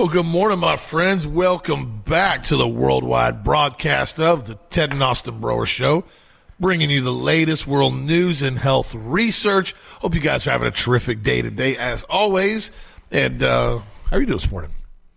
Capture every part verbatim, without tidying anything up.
Well, good morning, my friends. Welcome back to the worldwide broadcast of the Ted and Austin Broer Show, bringing you the latest world news and health research. Hope you guys are having a terrific day today, as always. And uh, how are you doing this morning?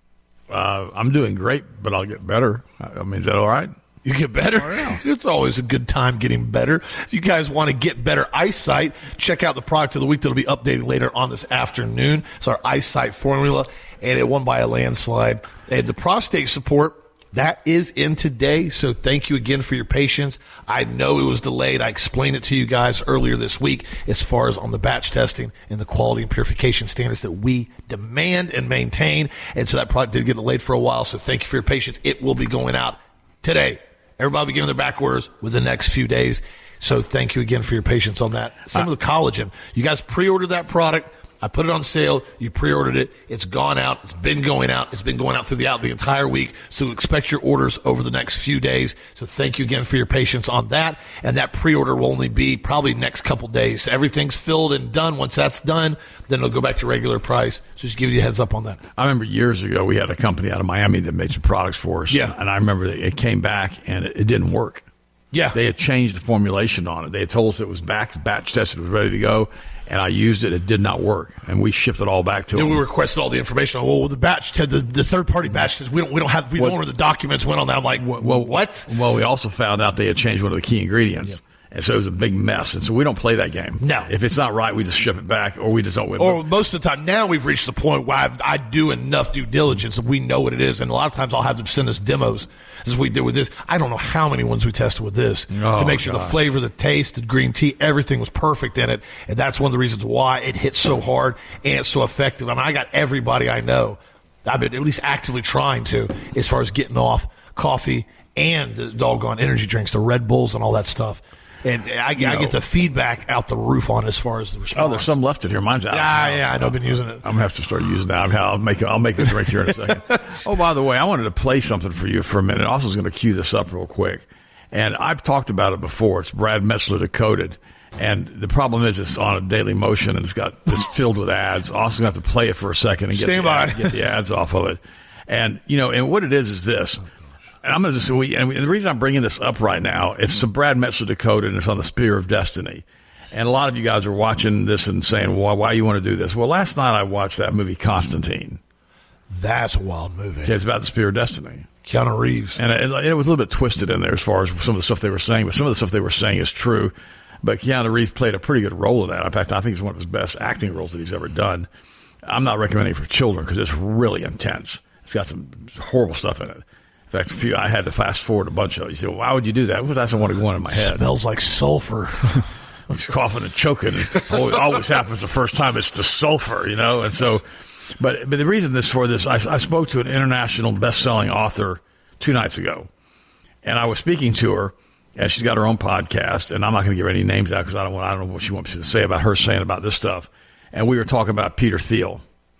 Uh, I'm doing great, but I'll get better. I mean, is that all right? You get better? Oh, yeah. It's always a good time getting better. If you guys want to get better eyesight, check out the product of the week that'll be updated later on this afternoon. It's our eyesight formula, and it won by a landslide. And the prostate support, that is in today, so thank you again for your patience. I know it was delayed. I explained it to you guys earlier this week as far as on the batch testing and the quality and purification standards that we demand and maintain. And so that product did get delayed for a while, so thank you for your patience. It will be going out today. Everybody will be getting their back orders within the next few days. So thank you again for your patience on that. Some uh, of the collagen. You guys pre-ordered that product. I put it on sale. You pre-ordered it. It's gone out. It's been going out. It's been going out through the out the entire week. So expect your orders over the next few days. So thank you again for your patience on that. And that pre-order will only be probably next couple days. So everything's filled and done. Once that's done, then it'll go back to regular price. So just give you a heads up on that. I remember years ago we had a company out of Miami that made some products for us. Yeah. And I remember that it came back and it, it didn't work. Yeah. They had changed the formulation on it. They had told us it was back, batch tested, it was ready to go. And I used it. It did not work, and we shipped it all back to then them. We requested all the information. Well, the batch, the, the third party batch, we don't, we don't have, we what, don't know the documents went on that. I'm like, well, what? Well, we also found out they had changed one of the key ingredients, yeah. And so it was a big mess. And so we don't play that game. No, if it's not right, we just ship it back, or we just don't win. Or most of the time, now we've reached the point where I've, I do enough due diligence that we know what it is, and a lot of times I'll have them send us demos, as we did with this. I don't know how many ones we tested with this oh, to make sure gosh. the flavor, the taste, the green tea, everything was perfect in it, and that's one of the reasons why it hits so hard and it's so effective. I mean, I got everybody I know, I've been at least actively trying to, as far as getting off coffee and the doggone energy drinks, the Red Bulls and all that stuff. And I, I get the feedback out the roof on as far as the response. Oh, there's some left in here. Mine's out. Yeah, yeah, I know. I've been using it. I'm gonna have to start using that. I'll make it, I'll make a drink here in a second. Oh, by the way, I wanted to play something for you for a minute. Also, was going to cue this up real quick. And I've talked about it before. It's Brad Metzler Decoded. And the problem is it's on a daily motion and it's got it's filled with ads. Austin's going to have to play it for a second and get the, ad, get the ads off of it. And you know, and what it is is this. And I'm going to just, we, and the reason I'm bringing this up right now, it's the Brad Metzler Decoded, and it's on the Spear of Destiny. And a lot of you guys are watching this and saying, well, why do you want to do this? Well, last night I watched that movie, Constantine. That's a wild movie. Okay, it's about the Spear of Destiny. Keanu Reeves. And it, it was a little bit twisted in there as far as some of the stuff they were saying, but some of the stuff they were saying is true. But Keanu Reeves played a pretty good role in that. In fact, I think it's one of his best acting roles that he's ever done. I'm not recommending it for children because it's really intense. It's got some horrible stuff in it. In fact, a few, I had to fast forward a bunch of it. You say, well, why would you do that? Well, that's the one going in my head. Smells like sulfur. I'm just coughing and choking. It always, always happens the first time it's the sulfur, you know. And so, but but the reason this for this, I, I spoke to an international best-selling author two nights ago, and I was speaking to her, and she's got her own podcast, and I'm not going to give any names out because I don't want I don't know what she wants me to say about her saying about this stuff. And we were talking about Peter Thiel,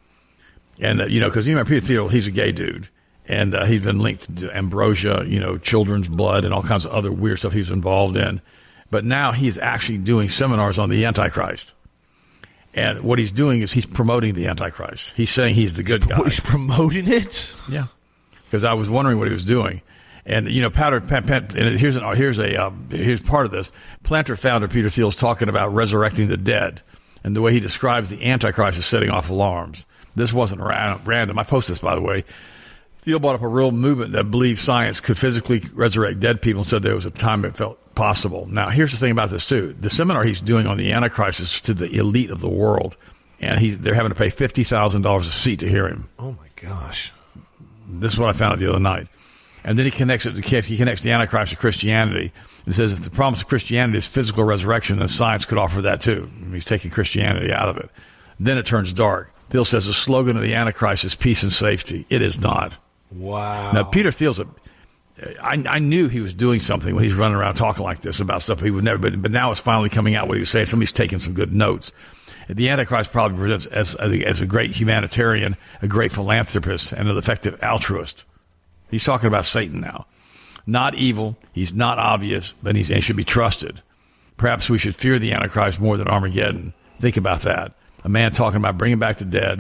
and uh, you know, because you remember Peter Thiel, he's a gay dude. And uh, he's been linked to ambrosia, you know, children's blood, and all kinds of other weird stuff he's involved in. But now he's actually doing seminars on the Antichrist. And what he's doing is he's promoting the Antichrist. He's saying he's the good guy. He's promoting it? Yeah. Because I was wondering what he was doing. And, you know, Powder, Pan, Pan, and here's, an, here's, a, um, here's part of this. Planter founder Peter Thiel is talking about resurrecting the dead. And the way he describes the Antichrist is setting off alarms. This wasn't random. I posted this, by the way. Thiel brought up a real movement that believed science could physically resurrect dead people and said there was a time it felt possible. Now, here's the thing about this, too. The seminar he's doing on the Antichrist is to the elite of the world, and he's, they're having to pay fifty thousand dollars a seat to hear him. Oh, my gosh. This is what I found out the other night. And then he connects it to, he connects the Antichrist to Christianity and says if the promise of Christianity is physical resurrection, then science could offer that, too. He's taking Christianity out of it. Then it turns dark. Thiel says the slogan of the Antichrist is peace and safety. It is not. Wow. Now, Peter Thiel's a, I, I knew he was doing something when he's running around talking like this about stuff he would never, but, but now it's finally coming out what he was saying. Somebody's taking some good notes. The Antichrist probably presents as, as, a, as a great humanitarian, a great philanthropist, and an effective altruist. He's talking about Satan now. Not evil, he's not obvious, but he's, he should be trusted. Perhaps we should fear the Antichrist more than Armageddon. Think about that. A man talking about bringing back the dead,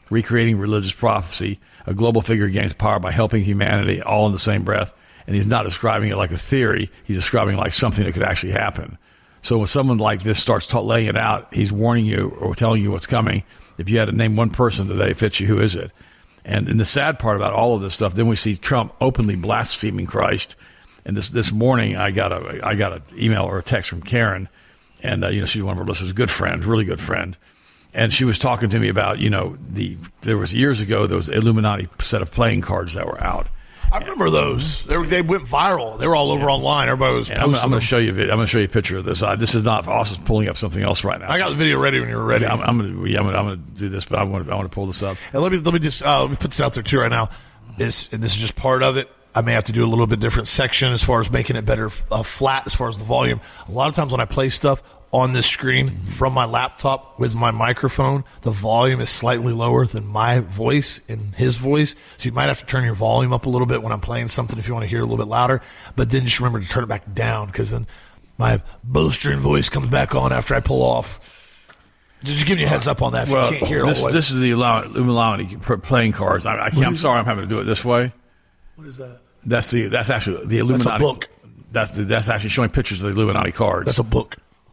recreating religious prophecy, a global figure gains power by helping humanity, all in the same breath. And he's not describing it like a theory. He's describing it like something that could actually happen. So when someone like this starts ta- laying it out, he's warning you or telling you what's coming. If you had to name one person today fits you, who is it? And, and the sad part about all of this stuff, then we see Trump openly blaspheming Christ. And this this morning, I got a I got an email or a text from Karen, and uh, you know she's one of our listeners, good friend, really good friend, and she was talking to me about you know the there was years ago those Illuminati set of playing cards that were out. I remember those. They, were, they went viral. They were all over yeah. online. Everybody was. And I'm, I'm going to show you. I'm going to show you a picture of this. Uh, this is not. Austin's pulling up something else right now. I got so. the video ready when you were ready. Yeah, I'm, I'm going to. Yeah, I'm going to do this, but I want to. I want to pull this up. And let me let me just uh, let me put this out there too right now. This and this is just part of it. I may have to do a little bit different section as far as making it better uh, flat as far as the volume. A lot of times when I play stuff on this screen mm-hmm. from my laptop with my microphone, the volume is slightly lower than my voice and his voice. So you might have to turn your volume up a little bit when I'm playing something if you want to hear it a little bit louder. But then just remember to turn it back down because then my bowstring voice comes back on after I pull off. Just giving you a heads up on that if well, you can't hear it this, all the way. This is the Illuminati playing cards. I, I can't, I'm sorry I'm having to do it this way. What is that? That's the that's actually the Illuminati. That's a book. That's the, that's actually showing pictures of the Illuminati cards. That's a book.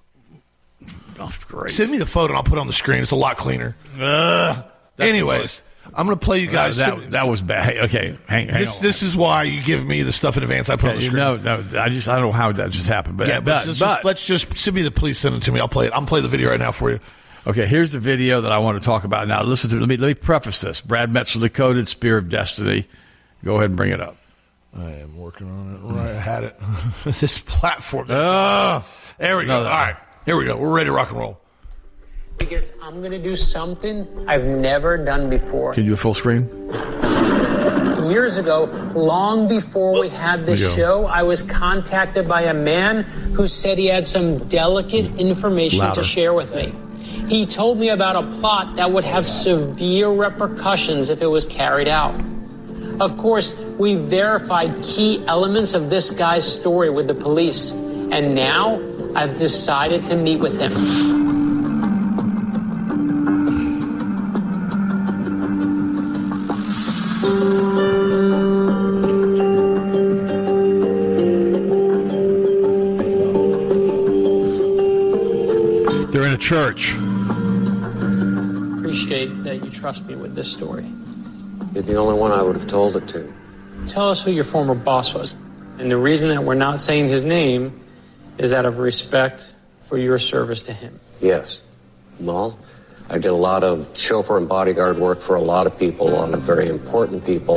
Oh, great. Send me the photo and I'll put it on the screen. It's a lot cleaner. Uh, Anyways, I'm going to play you guys. Uh, that, that was bad. Okay, hang, hang this, on. This is why you give me the stuff in advance. I put okay, on the screen. No, no, I just I don't know how that just happened. But yeah, but, but, just, but just, let's just send me the. Please send it to me. I'll play it. I'm playing the video right now for you. Okay, here's the video that I want to talk about. Now, listen to let me let me preface this. Brad Metzler decoded Spear of Destiny. Go ahead and bring it up. I am working on it. Right, I had it. This platform. Uh, there we go. no, All right, here we go. We're ready to rock and roll. Because I'm going to do something I've never done before. Can you do a full screen? Years ago, long before we had this show, I was contacted by a man who said he had some delicate information Louder. to share with me. He told me about a plot that would have severe repercussions if it was carried out. Of course, we verified key elements of this guy's story with the police, and now I've decided to meet with him. They're in a church. Appreciate that you trust me with this story. You're the only one I would have told it to. Tell us who your former boss was. And the reason that we're not saying his name is out of respect for your service to him. Yes. Well, I did a lot of chauffeur and bodyguard work for a lot of people, a lot of very important people.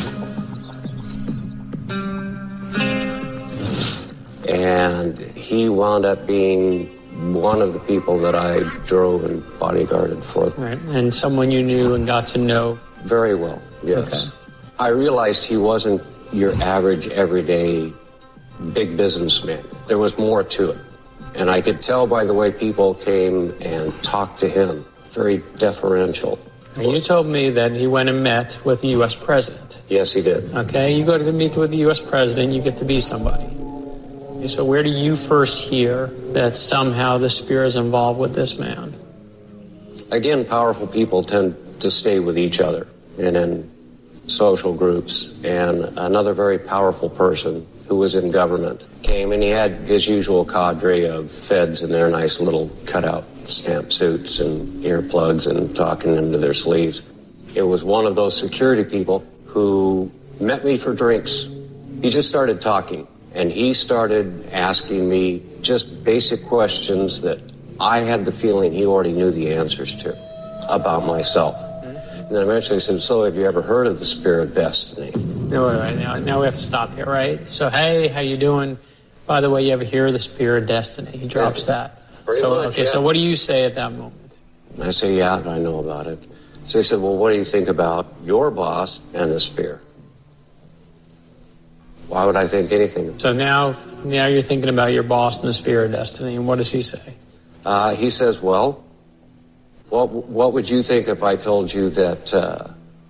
And he wound up being one of the people that I drove and bodyguarded for. Right. And someone you knew and got to know. Very well, yes. Okay. I realized he wasn't your average, everyday, big businessman. There was more to it. And I could tell by the way people came and talked to him. Very deferential. And you told me that he went and met with the U S president. Yes, he did. Okay, you go to meet with the U S president, you get to be somebody. Okay, so where do you first hear that somehow the Spear is involved with this man? Again, powerful people tend to stay with each other and in social groups. And another very powerful person who was in government came, and he had his usual cadre of feds in their nice little cutout stamp suits and earplugs and talking into their sleeves. It was one of those security people who met me for drinks. He just started talking, and he started asking me just basic questions that I had the feeling he already knew the answers to about myself. And then eventually he said, so have you ever heard of the Spear of Destiny? No, wait, wait, now, now we have to stop here, right? So, hey, how you doing? By the way, you ever hear of the Spear of Destiny? He drops Yeah. that. Pretty So, much, okay, yeah. so what do you say at that moment? And I say, yeah, I know about it. So he said, well, what do you think about your boss and the Spear? Why would I think anything? So now, now you're thinking about your boss and the Spear of Destiny, and what does he say? Uh, he says, well, what what would you think if I told you that uh,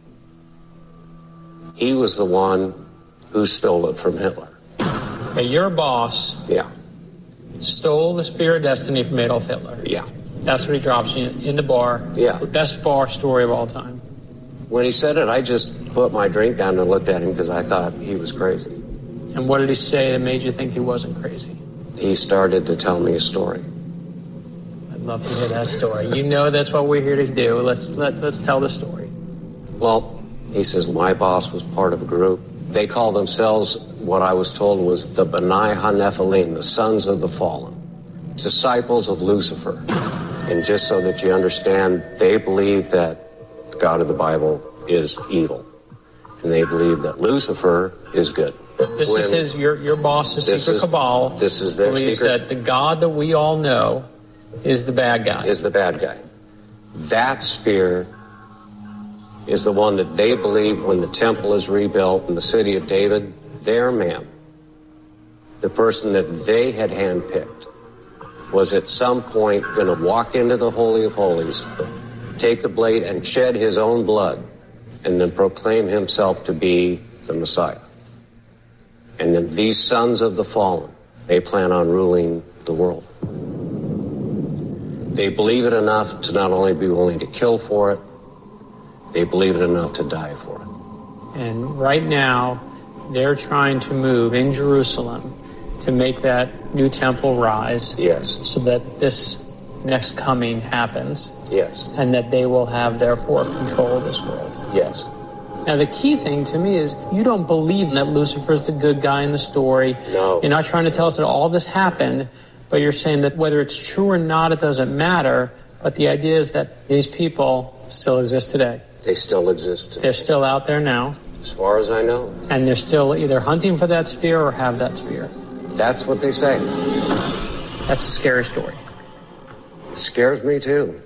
he was the one who stole it from Hitler? Okay, your boss Yeah, stole the Spear of Destiny from Adolf Hitler. yeah. That's what he drops you in the bar. Yeah. The best bar story of all time. When he said it, I just put my drink down and looked at him because I thought he was crazy. And what did he say that made you think he wasn't crazy? He started to tell me a story. I'd love to hear that story. You know that's what we're here to do. Let's let, let's tell the story. Well, he says, my boss was part of a group. They call themselves, what I was told was the B'nai HaNephilim, the sons of the fallen, disciples of Lucifer. And just so that you understand, they believe that the God of the Bible is evil. And they believe that Lucifer is good. This when is his, your, your boss's secret is, cabal. This is their believes secret. that the God that we all know is the bad guy. Is the bad guy. That spear is the one that they believe when the temple is rebuilt in the city of David, their man, the person that they had handpicked, was at some point going to walk into the Holy of Holies, take the blade and shed his own blood, and then proclaim himself to be the Messiah. And then these sons of the fallen, they plan on ruling the world. They believe it enough to not only be willing to kill for it, they believe it enough to die for it. And right now, they're trying to move in Jerusalem to make that new temple rise. Yes. So that this next coming happens. Yes. And that they will have, therefore, control of this world. Yes. Now, the key thing to me is you don't believe that Lucifer's the good guy in the story. No. You're not trying to tell us that all this happened, but you're saying that whether it's true or not, it doesn't matter. But the idea is that these people still exist today. They still exist. They're still out there now. As far as I know. And they're still either hunting for that spear or have that spear. That's what they say. That's a scary story. It scares me too.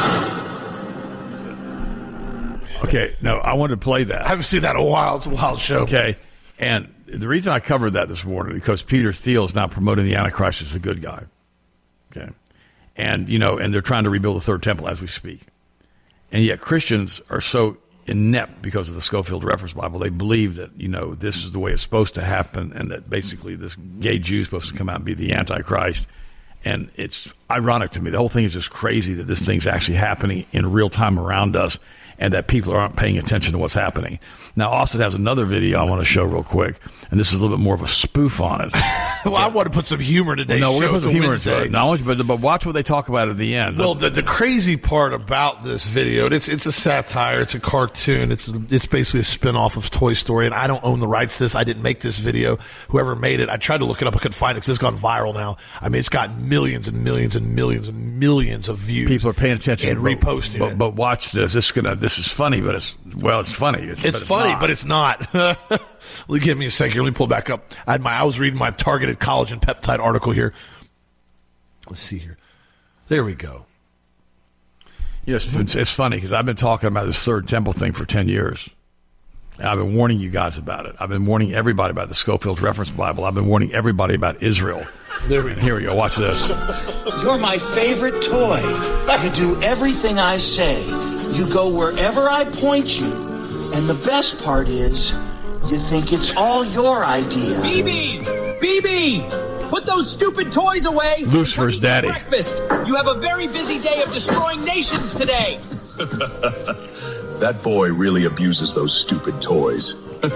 Okay, no, I wanted to play that. I haven't seen that in a while. It's a wild show. Okay, and the reason I covered that this morning because Peter Thiel is now promoting the Antichrist as a good guy. Okay, and you know, and they're trying to rebuild the third temple as we speak, and yet Christians are so inept because of the Scofield Reference Bible. They believe that you know this is the way it's supposed to happen, and that basically this gay Jew is supposed to come out and be the Antichrist. And it's ironic to me. The whole thing is just crazy that this thing's actually happening in real time around us, and that people aren't paying attention to what's happening. Now, Austin has another video I want to show real quick, and this is a little bit more of a spoof on it. Well, I want to put some humor today. No, we're going to put some humor Wednesday. into it. Not only, but, but watch what they talk about at the end. Well, the, the crazy part about this video, it's it's a satire, it's a cartoon, it's it's basically a spin-off of Toy Story, and I don't own the rights to this. I didn't make this video. Whoever made it, I tried to look it up, I couldn't find it because it's gone viral now. I mean, it's got millions and millions and millions and millions of views. People are paying attention and but, reposting but, it. But watch this. This is gonna. This is funny, but it's well, it's funny. It's, It's but funny, not. but it's not. Let me give me a second. Let me pull back up. I had my. I was reading my targeted collagen peptide article here. Let's see here. There we go. Yes, it's, it's funny because I've been talking about this third temple thing for ten years. And I've been warning you guys about it. I've been warning everybody about the Scofield Reference Bible. I've been warning everybody about Israel. There we go. Here we go. Watch this. You're my favorite toy. You do everything I say. You go wherever I point you. And the best part is, you think it's all your idea. B B! B B! Put those stupid toys away! Lucifer's and daddy. Breakfast! You have a very busy day of destroying nations today! That boy really abuses those stupid toys.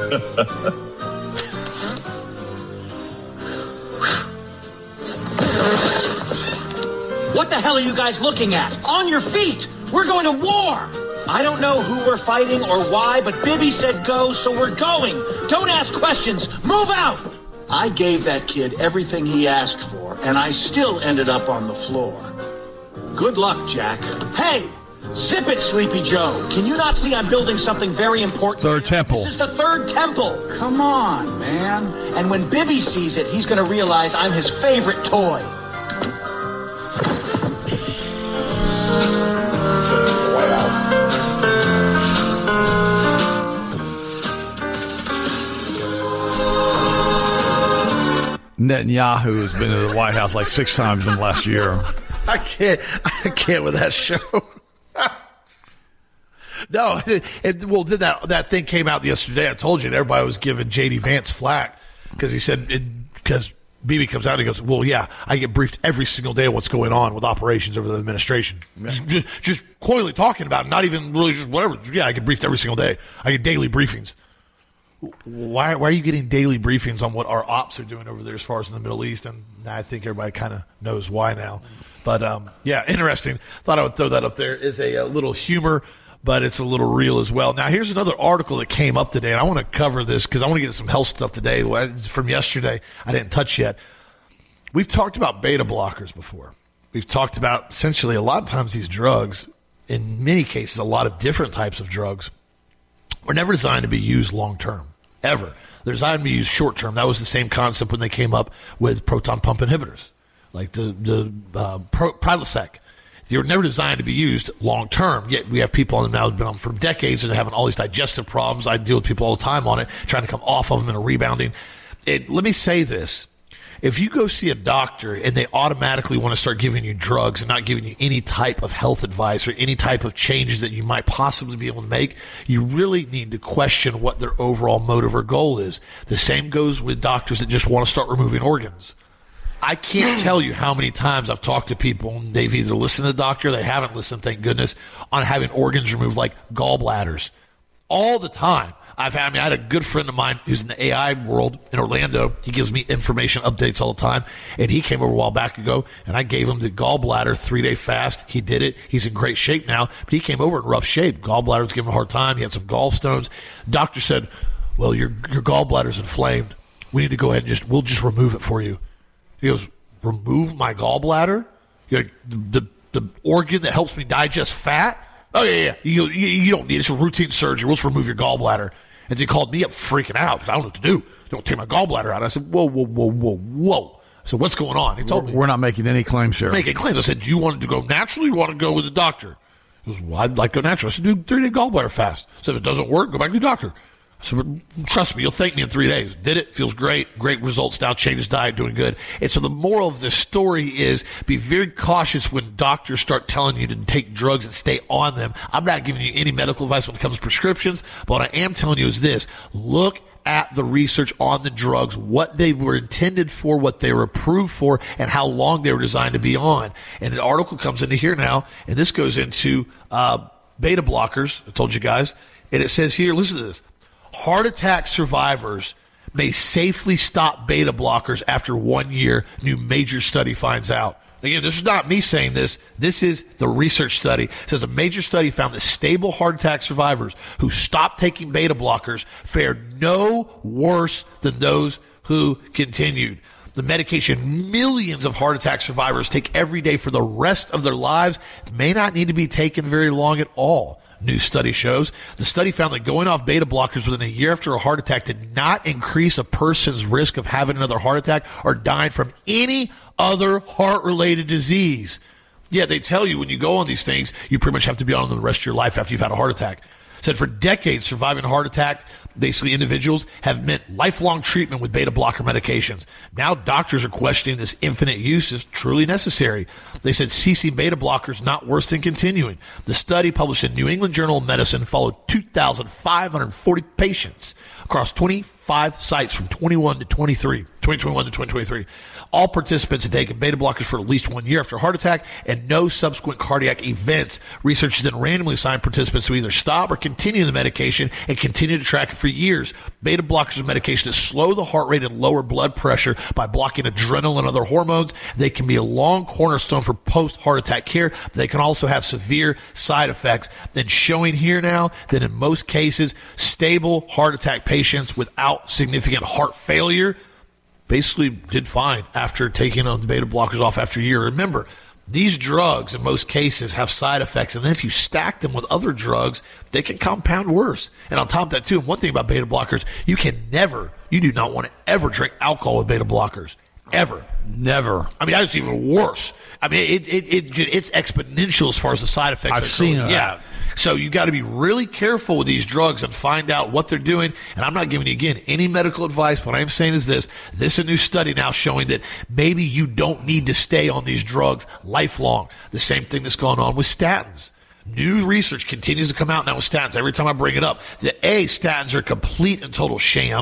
What the hell are you guys looking at? On your feet! We're going to war! I don't know who we're fighting or why, but Bibby said go, so we're going. Don't ask questions. Move out! I gave that kid everything he asked for, and I still ended up on the floor. Good luck, Jack. Hey! Zip it, Sleepy Joe. Can you not see I'm building something very important? Third temple. This is the third temple. Come on, man. And when Bibby sees it, he's going to realize I'm his favorite toy. Netanyahu has been to the White House like six times in the last year. I can't. I can't with that show. No, it, it, well, did that that thing came out yesterday? I told you, and everybody was giving J D Vance flack because he said because Beebe comes out and he goes, well, yeah, I get briefed every single day on what's going on with operations over the administration. Yeah. Just, just coyly talking about it, not even really just whatever. Yeah, I get briefed every single day. I get daily briefings. Why, why are you getting daily briefings on what our ops are doing over there as far as in the Middle East? And I think everybody kind of knows why now. But, um, yeah, interesting. Thought I would throw that up there. Is a, a little humor, but it's a little real as well. Now, here's another article that came up today, and I want to cover this because I want to get some health stuff today from yesterday I didn't touch yet. We've talked about beta blockers before. We've talked about essentially a lot of times these drugs, in many cases, a lot of different types of drugs, were never designed to be used long-term, ever. They're designed to be used short-term. That was the same concept when they came up with proton pump inhibitors, like the, the uh, Prilosec. They were never designed to be used long-term, yet we have people on them now who've been on for decades and are having all these digestive problems. I deal with people all the time on it, trying to come off of them and are rebounding. It, let me say this. If you go see a doctor and they automatically want to start giving you drugs and not giving you any type of health advice or any type of changes that you might possibly be able to make, you really need to question what their overall motive or goal is. The same goes with doctors that just want to start removing organs. I can't tell you how many times I've talked to people and they've either listened to the doctor, they haven't listened, thank goodness, on having organs removed like gallbladders. All the time. I've had, I mean, I had a good friend of mine who's in the A I world in Orlando. He gives me information updates all the time. And he came over a while back ago, and I gave him the gallbladder three-day fast. He did it. He's in great shape now. But he came over in rough shape. Gallbladder was giving him a hard time. He had some gallstones. Doctor said, well, your your gallbladder's inflamed. We need to go ahead and just, we'll just remove it for you. He goes, remove my gallbladder? You're like, the, the, the organ that helps me digest fat? Oh, yeah, yeah. You, you, you don't need it. It's a routine surgery. We'll just remove your gallbladder. And so he called me up freaking out. I don't know what to do. Don't take my gallbladder out. I said, whoa, whoa, whoa, whoa, whoa. So what's going on? He told we're, me. We're not making any claims here. Making claims. I said, do you want to go naturally or you want to go with the doctor? He goes, well, I'd like to go natural. I said, do three-day gallbladder fast. I said, if it doesn't work, go back to the doctor. So trust me, you'll thank me in three days. Did it, feels great, great results now, changed his diet, doing good. And so the moral of this story is be very cautious when doctors start telling you to take drugs and stay on them. I'm not giving you any medical advice when it comes to prescriptions, but what I am telling you is this. Look at the research on the drugs, what they were intended for, what they were approved for, and how long they were designed to be on. And an article comes into here now, and this goes into uh, beta blockers, I told you guys, and it says here, listen to this. Heart attack survivors may safely stop beta blockers after one year, new major study finds out. Again, this is not me saying this. This is the research study. It says a major study found that stable heart attack survivors who stopped taking beta blockers fared no worse than those who continued. The medication millions of heart attack survivors take every day for the rest of their lives may not need to be taken very long at all. New study shows. The study found that going off beta blockers within a year after a heart attack did not increase a person's risk of having another heart attack or dying from any other heart-related disease. Yeah, they tell you when you go on these things, you pretty much have to be on them the rest of your life after you've had a heart attack. Said for decades, surviving a heart attack, basically individuals, have meant lifelong treatment with beta blocker medications. Now doctors are questioning this infinite use is truly necessary. They said ceasing beta blockers not worse than continuing. The study published in New England Journal of Medicine followed two thousand five hundred forty patients across twenty-five sites from twenty-one to twenty-three, twenty twenty-one to twenty twenty-three. All participants had taken beta blockers for at least one year after a heart attack and no subsequent cardiac events. Researchers then randomly assigned participants to either stop or continue the medication and continue to track it for years. Beta blockers are medication that slow the heart rate and lower blood pressure by blocking adrenaline and other hormones. They can be a long cornerstone for post-heart attack care, but they can also have severe side effects. Then showing here now that in most cases, stable heart attack patients without significant heart failure basically did fine after taking on the beta blockers off after a year. Remember, these drugs in most cases have side effects, and then if you stack them with other drugs, they can compound worse. And on top of that, too, one thing about beta blockers, you can never, you do not want to ever drink alcohol with beta blockers. Ever. Never. I mean, that's even worse. I mean, it, it, it, it's exponential as far as the side effects. I've seen it. Yeah. So you got to be really careful with these drugs and find out what they're doing. And I'm not giving you, again, any medical advice. What I am saying is this. This is a new study now showing that maybe you don't need to stay on these drugs lifelong. The same thing that's going on with statins. New research continues to come out now with statins. Every time I bring it up, the A, statins are a complete and total sham.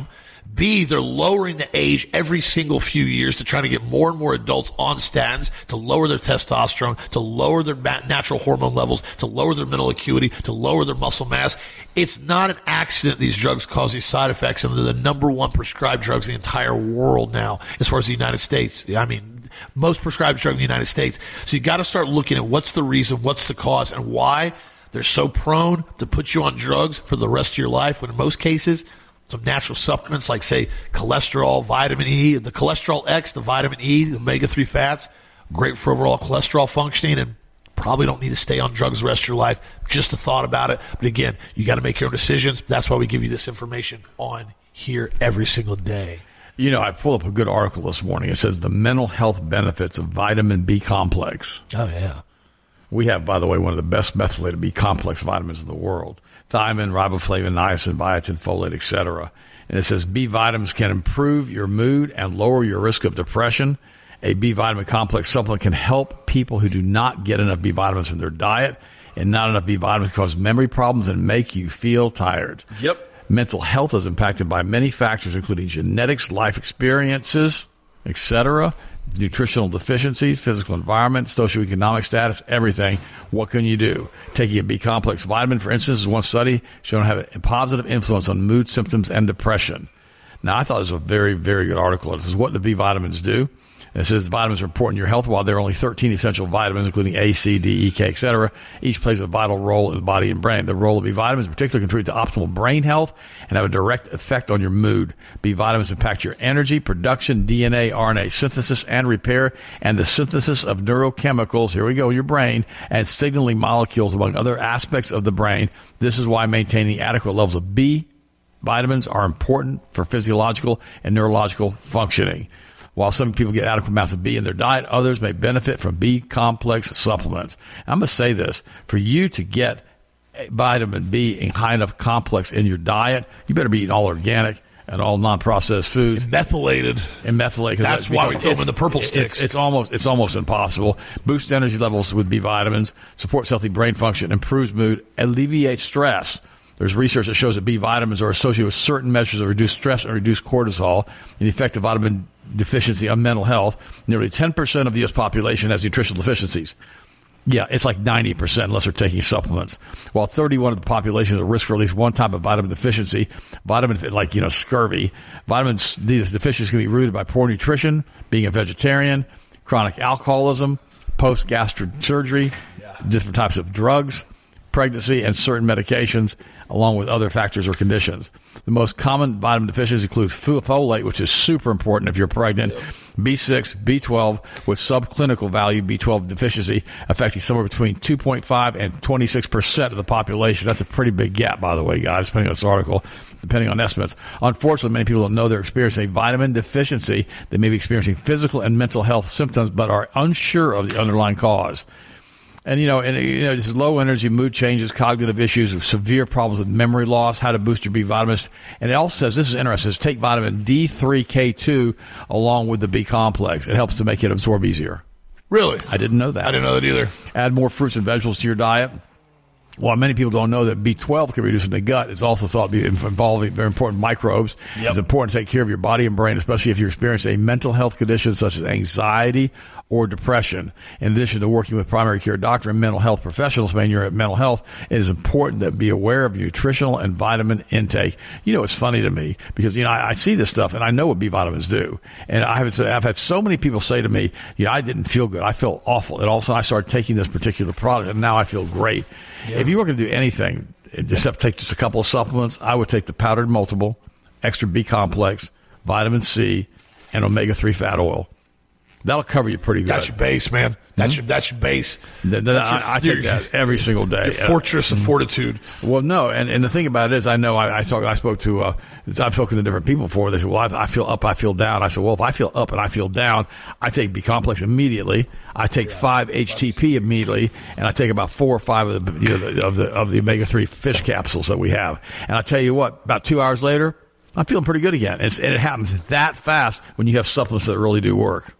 B, they're lowering the age every single few years to try to get more and more adults on statins to lower their testosterone, to lower their natural hormone levels, to lower their mental acuity, to lower their muscle mass. It's not an accident these drugs cause these side effects, and they're the number one prescribed drugs in the entire world now as far as the United States. I mean, most prescribed drug in the United States. So you got to start looking at what's the reason, what's the cause, and why they're so prone to put you on drugs for the rest of your life, when in most cases, some natural supplements like, say, cholesterol, vitamin E, the cholesterol X, the vitamin E, the omega three fats, great for overall cholesterol functioning, and probably don't need to stay on drugs the rest of your life. Just a thought about it. But again, you got to make your own decisions. That's why we give you this information on here every single day. You know, I pulled up a good article this morning. It says the mental health benefits of vitamin B complex. Oh, yeah. We have, by the way, one of the best methylated B complex vitamins in the world. Thiamine, riboflavin, niacin, biotin, folate, et cetera. And it says B vitamins can improve your mood and lower your risk of depression. A B vitamin complex supplement can help people who do not get enough B vitamins from their diet, and not enough B vitamins cause memory problems and make you feel tired. Yep. Mental health is impacted by many factors, including genetics, life experiences, et cetera, nutritional deficiencies, physical environment, socioeconomic status, everything. What can you do? Taking a B-complex vitamin, for instance, is one study shown to have a positive influence on mood symptoms and depression. Now, I thought this was a very, very good article. This is what the B vitamins do. And it says vitamins are important in your health. While there are only thirteen essential vitamins, including A, C, D, E, K, et cetera, each plays a vital role in the body and brain. The role of B vitamins particularly contribute to optimal brain health and have a direct effect on your mood. B vitamins impact your energy, production, D N A, R N A synthesis and repair, and the synthesis of neurochemicals, here we go, in your brain, and signaling molecules, among other aspects of the brain. This is why maintaining adequate levels of B vitamins are important for physiological and neurological functioning. While some people get adequate amounts of B in their diet, others may benefit from B-complex supplements. I'm going to say this. For you to get vitamin B in high enough complex in your diet, you better be eating all organic and all non-processed foods. And methylated. And methylated. That's why we throw them in the purple sticks. It's, it's, almost, it's almost impossible. Boost energy levels with B vitamins, supports healthy brain function, improves mood, alleviates stress. There's research that shows that B vitamins are associated with certain measures of reduced stress and reduced cortisol, and the effect of vitamin deficiency on mental health. Nearly ten percent of the U S population has nutritional deficiencies. Yeah, it's like ninety percent unless they're taking supplements. While thirty-one of the population is at risk for at least one type of vitamin deficiency, vitamin like, you know, scurvy, vitamin D deficiency can be rooted by poor nutrition, being a vegetarian, chronic alcoholism, post-gastric surgery, yeah. different types of drugs, pregnancy, and certain medications, along with other factors or conditions. The most common vitamin deficiencies include folate, which is super important if you're pregnant, yep. B six, B twelve, with subclinical value B twelve deficiency affecting somewhere between two point five and twenty-six percent of the population. That's a pretty big gap, by the way, guys, depending on this article, depending on estimates. Unfortunately, many people don't know they're experiencing a vitamin deficiency. They may be experiencing physical and mental health symptoms, but are unsure of the underlying cause. And, you know, and you know, this is low energy, mood changes, cognitive issues, severe problems with memory loss, how to boost your B vitamins. And it also says, this is interesting, it says take vitamin D three K two along with the B complex. It helps to make it absorb easier. Really? I didn't know that. I didn't know that either. Add more fruits and vegetables to your diet. While many people don't know that B twelve can reduce in the gut, it's also thought to be involving very important microbes. Yep. It's important to take care of your body and brain, especially if you experience a mental health condition such as anxiety or depression. In addition to working with primary care doctor and mental health professionals, when you're at mental health, it is important to be aware of nutritional and vitamin intake. You know, it's funny to me because, you know, I, I see this stuff and I know what B vitamins do. And I have, I've had so many people say to me, you know, I didn't feel good. I felt awful. And all of a sudden I started taking this particular product and now I feel great. Yeah. If you were going to do anything except take just a couple of supplements, I would take the powdered multiple, extra B complex, vitamin C, and omega three fat oil. That'll cover you pretty good. That's your base, man. That's mm-hmm. your that's your base. Then, then I, your, I take that every single day. Your fortress uh, of fortitude. Well, no, and, and the thing about it is, I know I I, talk, I spoke to uh, I've spoken to different people before. They said, "Well, I, I feel up, I feel down." I said, "Well, if I feel up and I feel down, I take B complex immediately. I take yeah. five H T P immediately, and I take about four or five of the, you know, the of the of the omega three fish capsules that we have. And I tell you what, about two hours later, I'm feeling pretty good again. It's, and it happens that fast when you have supplements that really do work."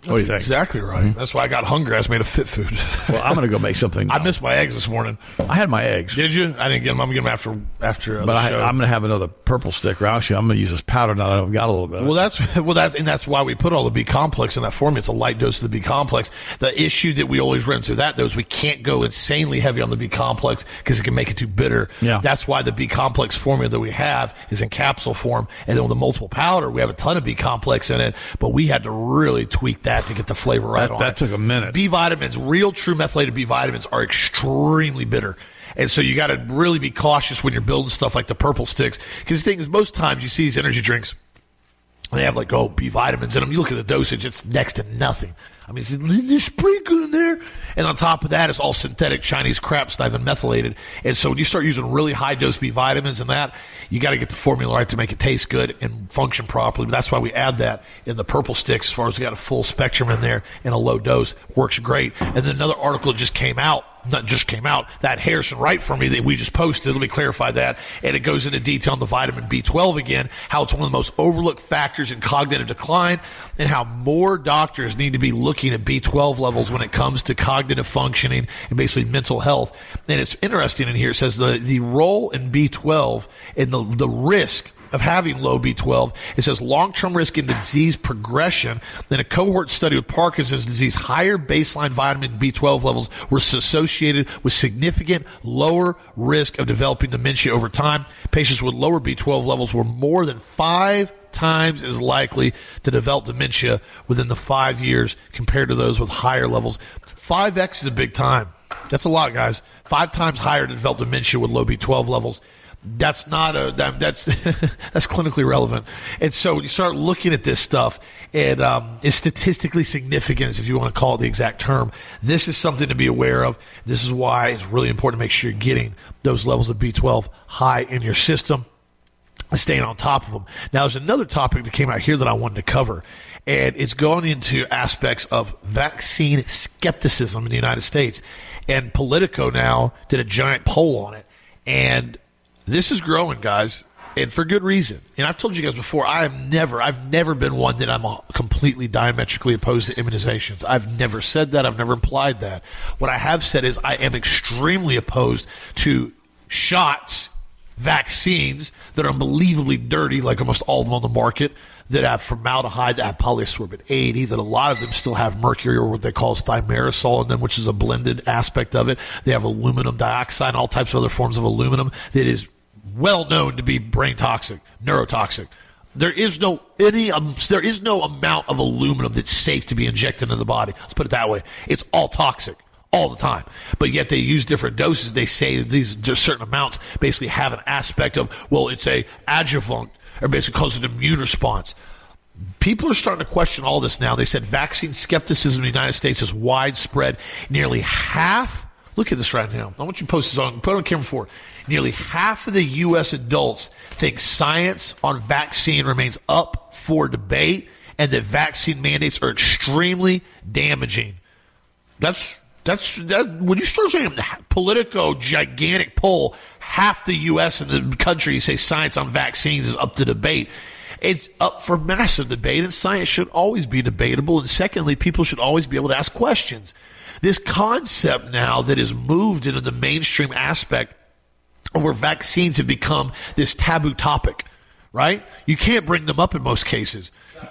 What do you think? Exactly right. Mm-hmm. That's why I got hungry. I just made a fit food. Well, I'm going to go make something. I missed my eggs this morning. I had my eggs. Did you? I didn't get them. I'm going to get them after, after uh, but the I, show. I'm going to have another purple stick. Or actually, I'm going to use this powder now that I've got a little bit. Well, that's well, that's and that's why we put all the B complex in that formula. It's a light dose of the B complex. The issue that we always run through that though is we can't go insanely heavy on the B complex because it can make it too bitter. Yeah. That's why the B complex formula that we have is in capsule form, and then with the multiple powder, we have a ton of B complex in it. But we had to really tweak that to get the flavor right that, on that it. took a minute. B vitamins, real true methylated B vitamins, are extremely bitter. And so you got to really be cautious when you're building stuff like the purple sticks. Because the thing is, most times you see these energy drinks, they have like, oh, B vitamins in them. You look at the dosage, it's next to nothing. I mean, there's sprinkle in there. And on top of that, it's all synthetic Chinese crap, it's not even methylated. And so when you start using really high-dose B vitamins and that, you got to get the formula right to make it taste good and function properly. But that's why we add that in the purple sticks as far as we got a full spectrum in there and a low dose. Works great. And then another article just came out. Not just came out, that Harrison Wright for me that we just posted. Let me clarify that. And it goes into detail on the vitamin B twelve again, how it's one of the most overlooked factors in cognitive decline, and how more doctors need to be looking at B twelve levels when it comes to cognitive functioning and basically mental health. And it's interesting in here. It says the, the role in B twelve and the, the risk of having low B twelve. It says long-term risk in disease progression. Then a cohort study with Parkinson's disease, higher baseline vitamin B twelve levels were associated with significant lower risk of developing dementia over time. Patients with lower B twelve levels were more than five times as likely to develop dementia within the five years compared to those with higher levels. five X is a big time. That's a lot, guys. Five times higher to develop dementia with low B twelve levels. That's not a that, that's that's clinically relevant. And so when you start looking at this stuff, it um, is statistically significant, if you want to call it the exact term. This is something to be aware of. This is why it's really important to make sure you're getting those levels of B twelve high in your system, staying on top of them. Now, there's another topic that came out here that I wanted to cover, and it's going into aspects of vaccine skepticism in the United States. And Politico now did a giant poll on it, and this is growing, guys, and for good reason. And I've told you guys before, I have never, I've never been one that I'm completely diametrically opposed to immunizations. I've never said that. I've never implied that. What I have said is I am extremely opposed to shots, vaccines that are unbelievably dirty, like almost all of them on the market, that have formaldehyde, that have polyascorbate eighty, that a lot of them still have mercury or what they call thimerosal in them, which is a blended aspect of it. They have aluminum dioxide and all types of other forms of aluminum that is well known to be brain toxic, neurotoxic. There is no any um, there is no amount of aluminum that's safe to be injected into the body. Let's put it that way. It's all toxic all the time. But yet they use different doses. They say that these just certain amounts basically have an aspect of, well, it's a adjuvant, or basically causes an immune response. People are starting to question all this now. They said vaccine skepticism in the United States is widespread. Nearly half, look at this right now. I want you to post this on, put it on camera four. Nearly half of the U S adults think science on vaccine remains up for debate and that vaccine mandates are extremely damaging. That's, that's, that, when you start saying Politico, gigantic poll, half the U S and the country say science on vaccines is up to debate. It's up for massive debate, and science should always be debatable. And secondly, people should always be able to ask questions. This concept now that is moved into the mainstream aspect where vaccines have become this taboo topic, right? You can't bring them up in most cases.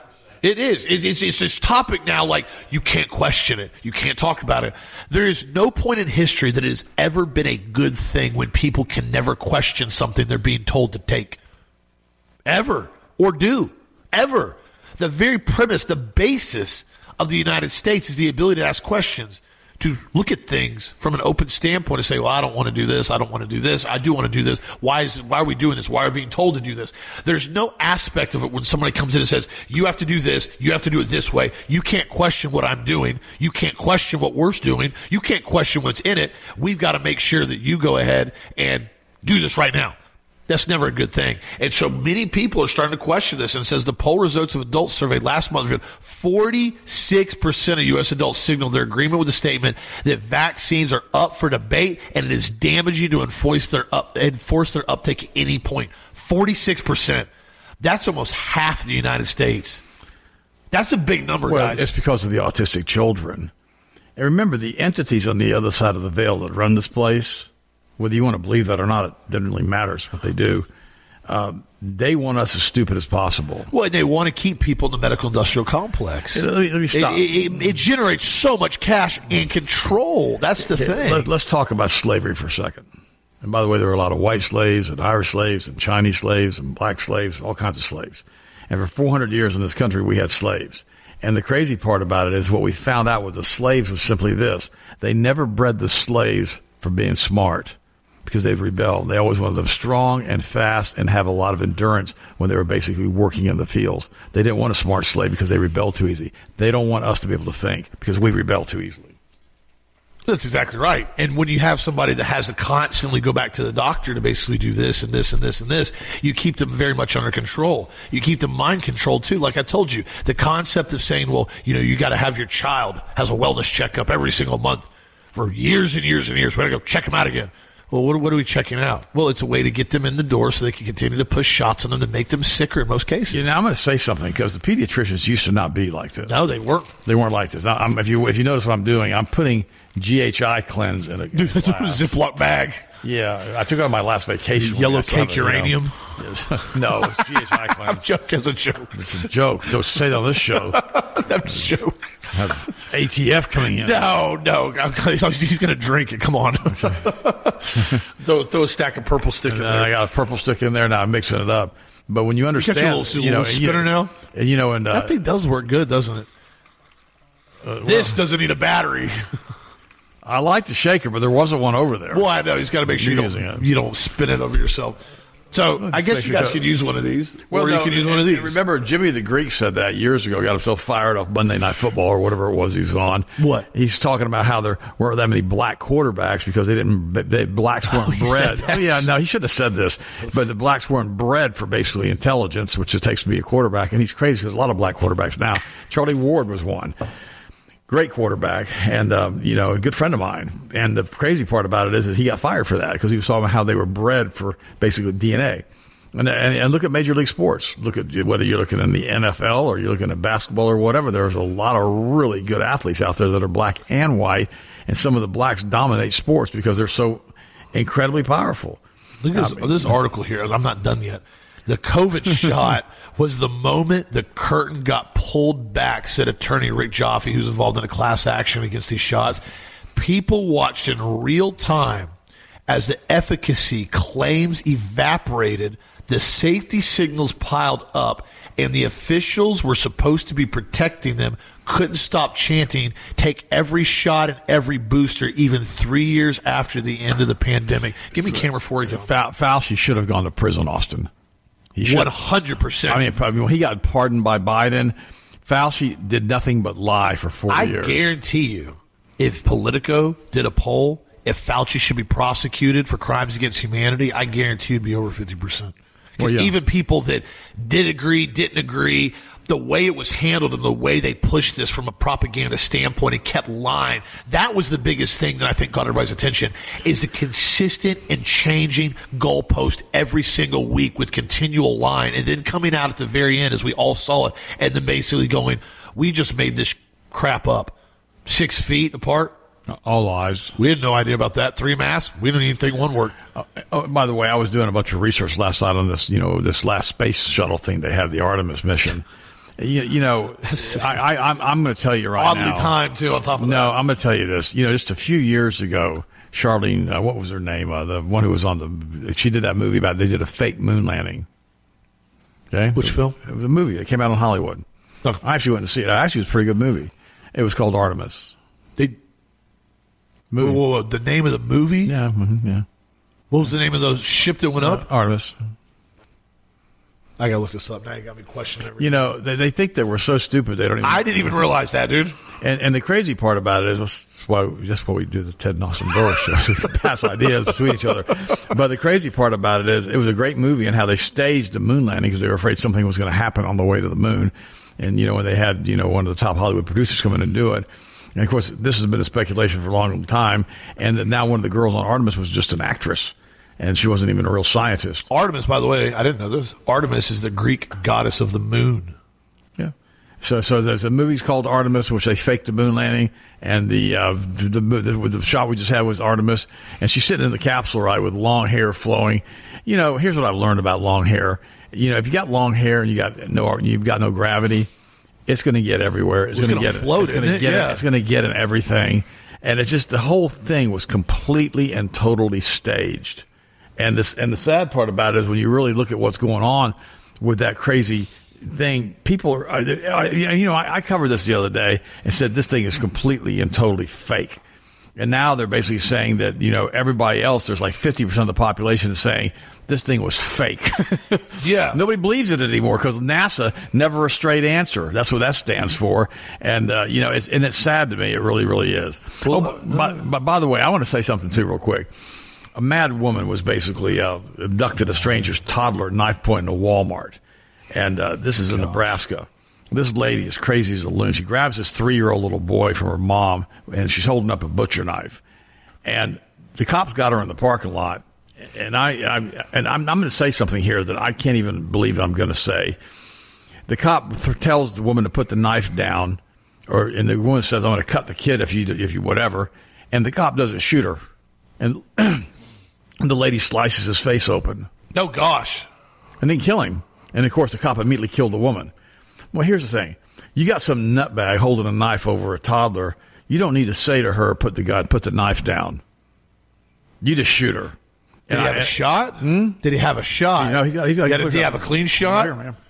It is. It, it's, it's this topic now, like, you can't question it. You can't talk about it. There is no point in history that it has ever been a good thing when people can never question something they're being told to take. Ever. Or do. Ever. The very premise, the basis of the United States is the ability to ask questions, to look at things from an open standpoint and say, well, I don't want to do this. I don't want to do this. I do want to do this. Why is why are we doing this? Why are we being told to do this? There's no aspect of it when somebody comes in and says, you have to do this. You have to do it this way. You can't question what I'm doing. You can't question what we're doing. You can't question what's in it. We've got to make sure that you go ahead and do this right now. That's never a good thing. And so many people are starting to question this. And it says the poll results of adults surveyed last month revealed forty-six percent of U S adults signaled their agreement with the statement that vaccines are up for debate and it is damaging to enforce their up, enforce their uptake at any point. forty-six percent. That's almost half the United States. That's a big number, Well, guys. it's because of the autistic children. And remember, the entities on the other side of the veil that run this place, whether you want to believe that or not, it doesn't really matter what they do. Um, they want us as stupid as possible. Well, they want to keep people in the medical industrial complex. Let me, let me stop. It, it, it generates so much cash and control. That's the thing. Let, let's talk about slavery for a second. And by the way, there were a lot of white slaves and Irish slaves and Chinese slaves and black slaves, all kinds of slaves. And for four hundred years in this country, we had slaves. And the crazy part about it is what we found out with the slaves was simply this. They never bred the slaves for being smart because they've rebelled. They always wanted them strong and fast and have a lot of endurance when they were basically working in the fields. They didn't want a smart slave because they rebelled too easy. They don't want us to be able to think because we rebel too easily. That's exactly right. And when you have somebody that has to constantly go back to the doctor to basically do this and this and this and this, you keep them very much under control. You keep them mind controlled too. Like I told you, the concept of saying, well, you know, you got to have your child has a wellness checkup every single month for years and years and years. We're going to go check them out again. Well, what, what are we checking out? Well, it's a way to get them in the door so they can continue to push shots on them to make them sicker in most cases. You know, I'm going to say something because the pediatricians used to not be like this. No, they weren't. They weren't like this. Now, I'm, if you if you notice what I'm doing, I'm putting G H I cleanse in a, in a glass. Ziploc bag. Yeah, I took it on my last vacation. Yellow I still have cake it, you know. uranium. No, it's G H I I'm cleanse. joking. It's a joke. It's a joke. Don't say that on this show. That's a joke. Have A T F coming in. No, no. He's going to drink it. Come on. throw, throw a stack of purple stick in And there. I got a purple stick in there. Now I'm mixing it up. But when you understand, You got your little, you know, little and you- spinner now? and you know, and uh, That thing does work good, doesn't it? uh, This well, doesn't need a battery. I like the shaker, but there wasn't one over there. Well, I know. He's got to make sure you You're using don't, it. you don't spin it over yourself. So I just guess make you sure guys so- could use one of these. Well, or no, you can use and- one of these. and remember, Jimmy the Greek said that years ago. Got himself fired off Monday Night Football or whatever it was he was on. What? He's talking about how there weren't that many black quarterbacks because they didn't. They, blacks weren't Oh, he bred. said that. Oh, yeah, no, he should have said this. But the blacks weren't bred for basically intelligence, which it takes to be a quarterback. And he's crazy because a lot of black quarterbacks now. Charlie Ward was one. Great quarterback, and um, you know, a good friend of mine. And the crazy part about it is, is he got fired for that because he was talking about how they were bred for basically D N A. And, and, and look at Major League Sports. Look at whether you're looking in the N F L or you're looking at basketball or whatever. There's a lot of really good athletes out there that are black and white, and some of the blacks dominate sports because they're so incredibly powerful. Look at this, this article here. I'm not done yet. The COVID shot was the moment the curtain got pulled back, said attorney Rick Jaffe, who's involved in a class action against these shots. People watched in real time as the efficacy claims evaporated, the safety signals piled up, and the officials were supposed to be protecting them couldn't stop chanting, take every shot and every booster, even three years after the end of the pandemic. Give me camera four again. Fa- Fauci should have gone to prison, Austin. He should. one hundred percent. I mean, probably when he got pardoned by Biden, Fauci did nothing but lie for four I years. guarantee you, if Politico did a poll, if Fauci should be prosecuted for crimes against humanity, I guarantee it'd be over fifty percent. Because Well, yeah. even people that did agree, didn't agree, the way it was handled and the way they pushed this from a propaganda standpoint and kept lying, that was the biggest thing that I think got everybody's attention, is the consistent and changing goalpost every single week with continual lying, and then coming out at the very end, as we all saw it, and then basically going, we just made this crap up. Six feet apart. All lies. We had no idea about that. Three masks. We didn't even think one worked. Oh, oh, by the way, I was doing a bunch of research last night on this, you know, this last space shuttle thing they had, the Artemis mission. You, you know, I, I, I'm, I'm going to tell you right Oddly now. timed, too, on top of No, that. I'm going to tell you this. You know, just a few years ago, Charlene, uh, what was her name? Uh, the one who was on the, she did that movie about, they did a fake moon landing. Okay. Which film? It was a movie that came out on Hollywood. Oh. I actually went to see it. Actually, it was a pretty good movie. It was called Artemis. They, Movie. whoa, whoa, whoa, the name of the movie? Yeah, mhm, yeah. What was the name of the ship that went up? Artemis. I got to look this up. Now you got me questioning everything. You know, they, they think that we're so stupid they don't even. I didn't even realize that, dude. And, and the crazy part about it is that's why that's why we do the Ted and Austin Burrows show, we pass ideas between each other. But the crazy part about it is it was a great movie and how they staged the moon landing because they were afraid something was going to happen on the way to the moon. And you know, when they had you know one of the top Hollywood producers come in and do it. And of course, this has been a speculation for a long time. And that now one of the girls on Artemis was just an actress, and she wasn't even a real scientist. Artemis, by the way, I didn't know this. Artemis is the Greek goddess of the moon. Yeah. So, so there's a movie called Artemis, which they faked the moon landing, and the uh, the, the, the the shot we just had was Artemis, and she's sitting in the capsule, right, with long hair flowing. You know, here's what I've learned about long hair. You know, if you got long hair and you got no you've got no gravity, it's going to get everywhere. It's, it's going to get float. It's going to get yeah. it. It's going to get in everything, and it's just the whole thing was completely and totally staged. And this and the sad part about it is when you really look at what's going on with that crazy thing, people are, uh, you know, I, I covered this the other day and said this thing is completely and totally fake. And now they're basically saying that, you know, everybody else, there's like fifty percent of the population is saying this thing was fake. Yeah. Nobody believes it anymore because NASA, never a straight answer. That's what that stands for. And, uh, you know, it's, and it's sad to me. It really, really is. Well, oh, but, but, but by the way, I want to say something too real quick. A mad woman was basically uh, abducted a stranger's toddler, knife point in a Walmart. And uh, this is in Nebraska. This lady is crazy as a loon. She grabs this three-year-old little boy from her mom, and she's holding up a butcher knife. And the cops got her in the parking lot. And I, I and I'm, I'm going to say something here that I can't even believe I'm going to say. The cop th- tells the woman to put the knife down, or and the woman says, "I'm going to cut the kid if you if you whatever." And the cop doesn't shoot her, and the lady slices his face open. Oh gosh! And then kill him. And of course, the cop immediately killed the woman. Well, here's the thing: you got some nutbag holding a knife over a toddler. You don't need to say to her, "Put the gun, put the knife down." You just shoot her. Did And he I, have a shot? Hmm? Did he have a shot? You know, he's got, he's got, He had a- did he have a clean shot?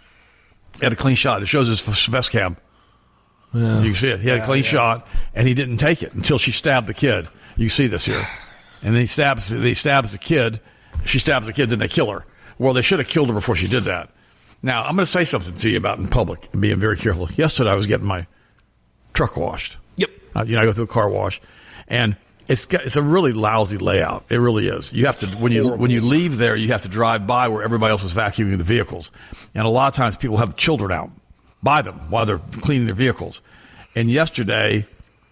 He had a clean shot. It shows his vest cam. Yeah. You can see it. He had Yeah, a clean yeah. shot, and he didn't take it until she stabbed the kid. You see this here. And then he stabs, he stabs the kid. She stabs the kid, then they kill her. Well, they should have killed her before she did that. Now, I'm going to say something to you about in public and being very careful. Yesterday, I was getting my truck washed. Yep. Uh, you know, I go through a car wash, and it's got, it's a really lousy layout. It really is. You have to when you when you leave there, you have to drive by where everybody else is vacuuming the vehicles, and a lot of times people have children out by them while they're cleaning their vehicles. And yesterday,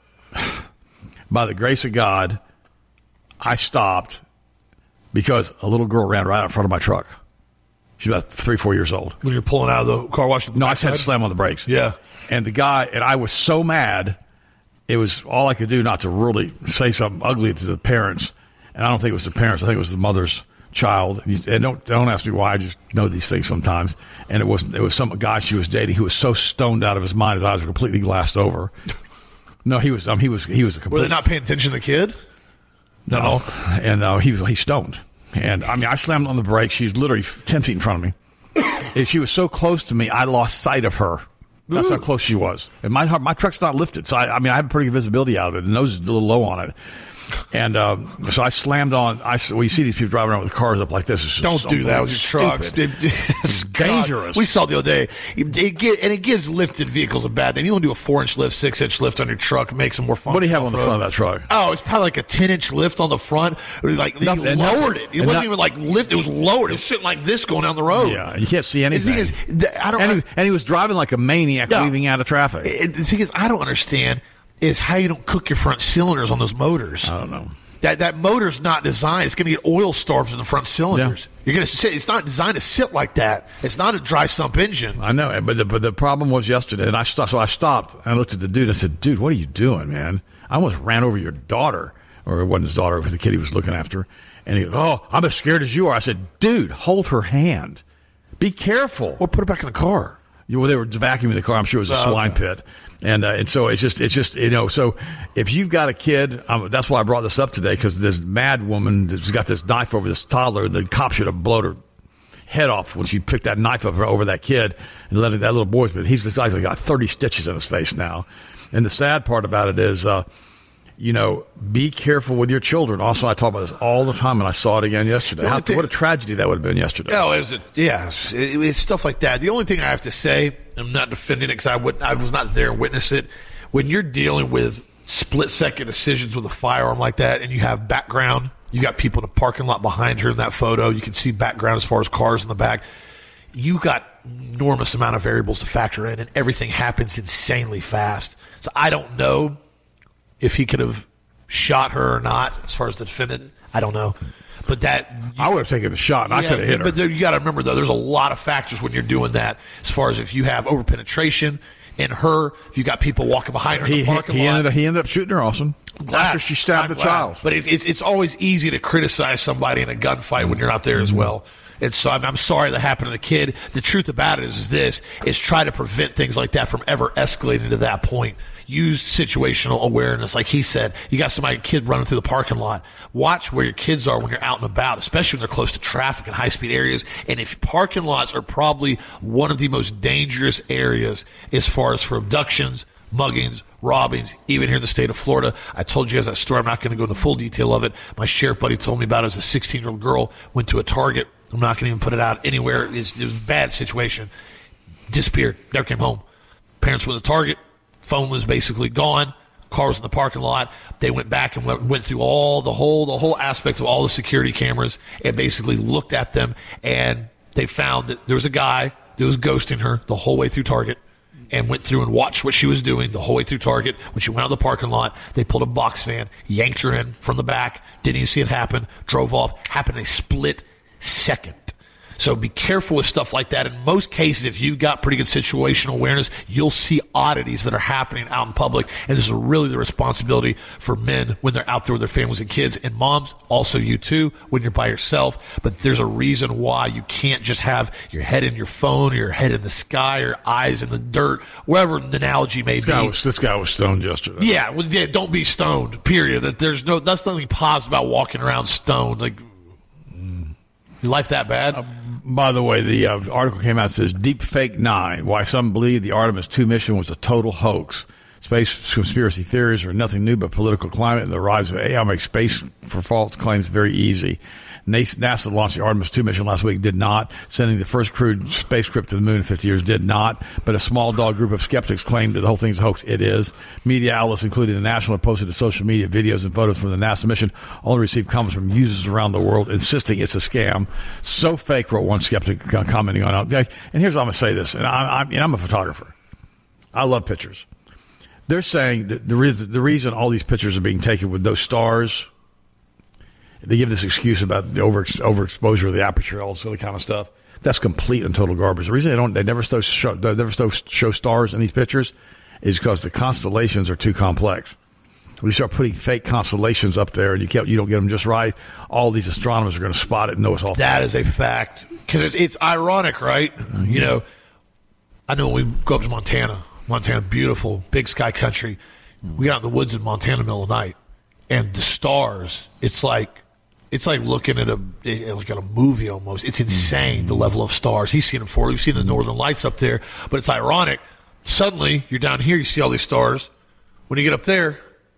by the grace of God, I stopped because a little girl ran right out in front of my truck. She's about three, four years old. When you're pulling out of the car wash? No, I just had to slam on the brakes. Yeah. And the guy, and I was so mad, it was all I could do not to really say something ugly to the parents. And I don't think it was the parents. I think it was the mother's child. And, he's, and don't don't ask me why. I just know these things sometimes. And it was it was some guy she was dating who was so stoned out of his mind, his eyes were completely glassed over. No, he was um, he was he was a complete. Were they not paying attention to the kid? No, and uh, he was he stoned. And I mean, I slammed on the brakes. She was literally ten feet in front of me. And she was so close to me, I lost sight of her. That's how close she was. And my my truck's not lifted, so I, I mean, I have pretty good visibility out of it. The nose is a little low on it. And um, so I slammed on. I well, you see these people driving around with cars up like this. It's just Don't so do that with your trucks. stupid. It- It's dangerous. We saw the other day, it, it get, and it gives lifted vehicles a bad name. You want to do a four-inch lift, six-inch lift on your truck, it makes them more functional. What do you have on the off-road. front of that truck? Oh, it's probably like a ten-inch lift on the front. It was like, Nothing- he and lowered nothing- it. It and wasn't not- even like lift. It was lowered. It was sitting like this going down the road. Yeah, you can't see And the anything. thing is, th- I don't. and, he, and he was driving like a maniac, Yeah. weaving out of traffic. It- the thing is, I don't understand is how you don't cook your front cylinders on those motors. I don't know. That that motor's not designed. It's going to get oil starved in the front cylinders. Yeah. You're going to sit. It's not designed to sit like that. It's not a dry sump engine. I know, but the, but the problem was yesterday, and I stopped, so I stopped and I looked at the dude and I said, "Dude, what are you doing, man? I almost ran over your daughter, or it wasn't his daughter, it was the kid he was looking after." And he goes, "Oh, I'm as scared as you are." I said, "Dude, hold her hand. Be careful." Well, put it back in the car. You, well, they were vacuuming the car. I'm sure it was a Oh, swine okay. pit. And, uh, and so it's just, it's just, you know, so if you've got a kid, um, that's why I brought this up today, because this mad woman that's got this knife over this toddler, the cop should have blown her head off when she picked that knife up over that kid and let it, that little boy's, but he's actually got thirty stitches in his face now. And the sad part about it is, uh, you know, be careful with your children. Also, I talk about this all the time, and I saw it again yesterday. The How, only thing- what a tragedy that would have been yesterday. No, it was a, yeah, it, it's stuff like that. The only thing I have to say, I'm not defending it because I would, I was not there and witnessed it. When you're dealing with split second decisions with a firearm like that, and you have background, you got people in the parking lot behind her in that photo. You can see background as far as cars in the back. You got enormous amount of variables to factor in, and everything happens insanely fast. So I don't know if he could have shot her or not, as far as the defendant. I don't know. But that I would have taken the shot, and I yeah, could have hit her. But there, you got to remember, though, there's a lot of factors when you're doing that. As far as if you have overpenetration, And her, if you got people walking behind her in He, the parking he, lot. ended up, he ended up shooting her, Austin. Glad. After she stabbed I'm the glad. child. But it, it's it's always easy to criticize somebody in a gunfight when you're not there as well. And so I'm, I'm sorry that happened to the kid. The truth about it is, is this, is try to prevent things like that from ever escalating to that point. Use situational awareness. Like he said, you got somebody, a kid running through the parking lot. Watch where your kids are when you're out and about, especially when they're close to traffic and high-speed areas. And if parking lots are probably one of the most dangerous areas as far as for abductions, muggings, robbings, even here in the state of Florida. I told you guys that story. I'm not going to go into full detail of it. My sheriff buddy told me about it as a sixteen-year-old girl went to a Target. I'm not going to even put it out anywhere. It was, it was a bad situation. Disappeared. Never came home. Parents went to Target. Phone was basically gone. Car was in the parking lot. They went back and went, went through all the whole the whole aspects of all the security cameras and basically looked at them. And they found that there was a guy that was ghosting her the whole way through Target. And went through and watched what she was doing the whole way through Target. When she went out of the parking lot, they pulled a box van, yanked her in from the back, didn't even see it happen, drove off, happened in a split second. So be careful with stuff like that. In most cases, if you've got pretty good situational awareness, you'll see oddities that are happening out in public. And this is really the responsibility for men when they're out there with their families and kids. And moms, also you too, when you're by yourself. But there's a reason why you can't just have your head in your phone or your head in the sky or eyes in the dirt, wherever the analogy may This be. guy was, this guy was stoned yesterday. Yeah, well, yeah, don't be stoned, period. That There's no, that's nothing positive about walking around stoned. Like, your life that bad? Uh, by the way, the uh, article came out and says Deep Fake Nine, why some believe the Artemis two mission was a total hoax. Space conspiracy theories are nothing new, but political climate and the rise of A I makes space for false claims very easy. NASA launched the Artemis two mission last week, did not. Sending the first crewed spacecraft to the moon in fifty years, did not. But a small dog group of skeptics claimed that the whole thing's a hoax. It is. Media outlets, including the National, have posted to social media videos and photos from the NASA mission, only received comments from users around the world insisting it's a scam. So fake, wrote one skeptic commenting on it. And here's how I'm going to say this, and I, I'm, and I'm a photographer. I love pictures. They're saying that the reason, the reason all these pictures are being taken with those stars, they give this excuse about the over overexposure of the aperture, all this other kind of stuff. That's complete and total garbage. The reason they don't, they never show, show they never show stars in these pictures is because the constellations are too complex. When you start putting fake constellations up there and you can't, you don't get them just right, all these astronomers are going to spot it and know it's all. That is a fact, because it, it's ironic, right? Mm-hmm. You know, I know when we go up to Montana. Montana, beautiful, big sky country. We got in the woods in Montana in the middle of the night, and the stars, it's like it's like looking at a like at a movie almost. It's insane, the level of stars. He's seen them before. We've seen the northern lights up there, but it's ironic. Suddenly, you're down here, you see all these stars. When you get up there,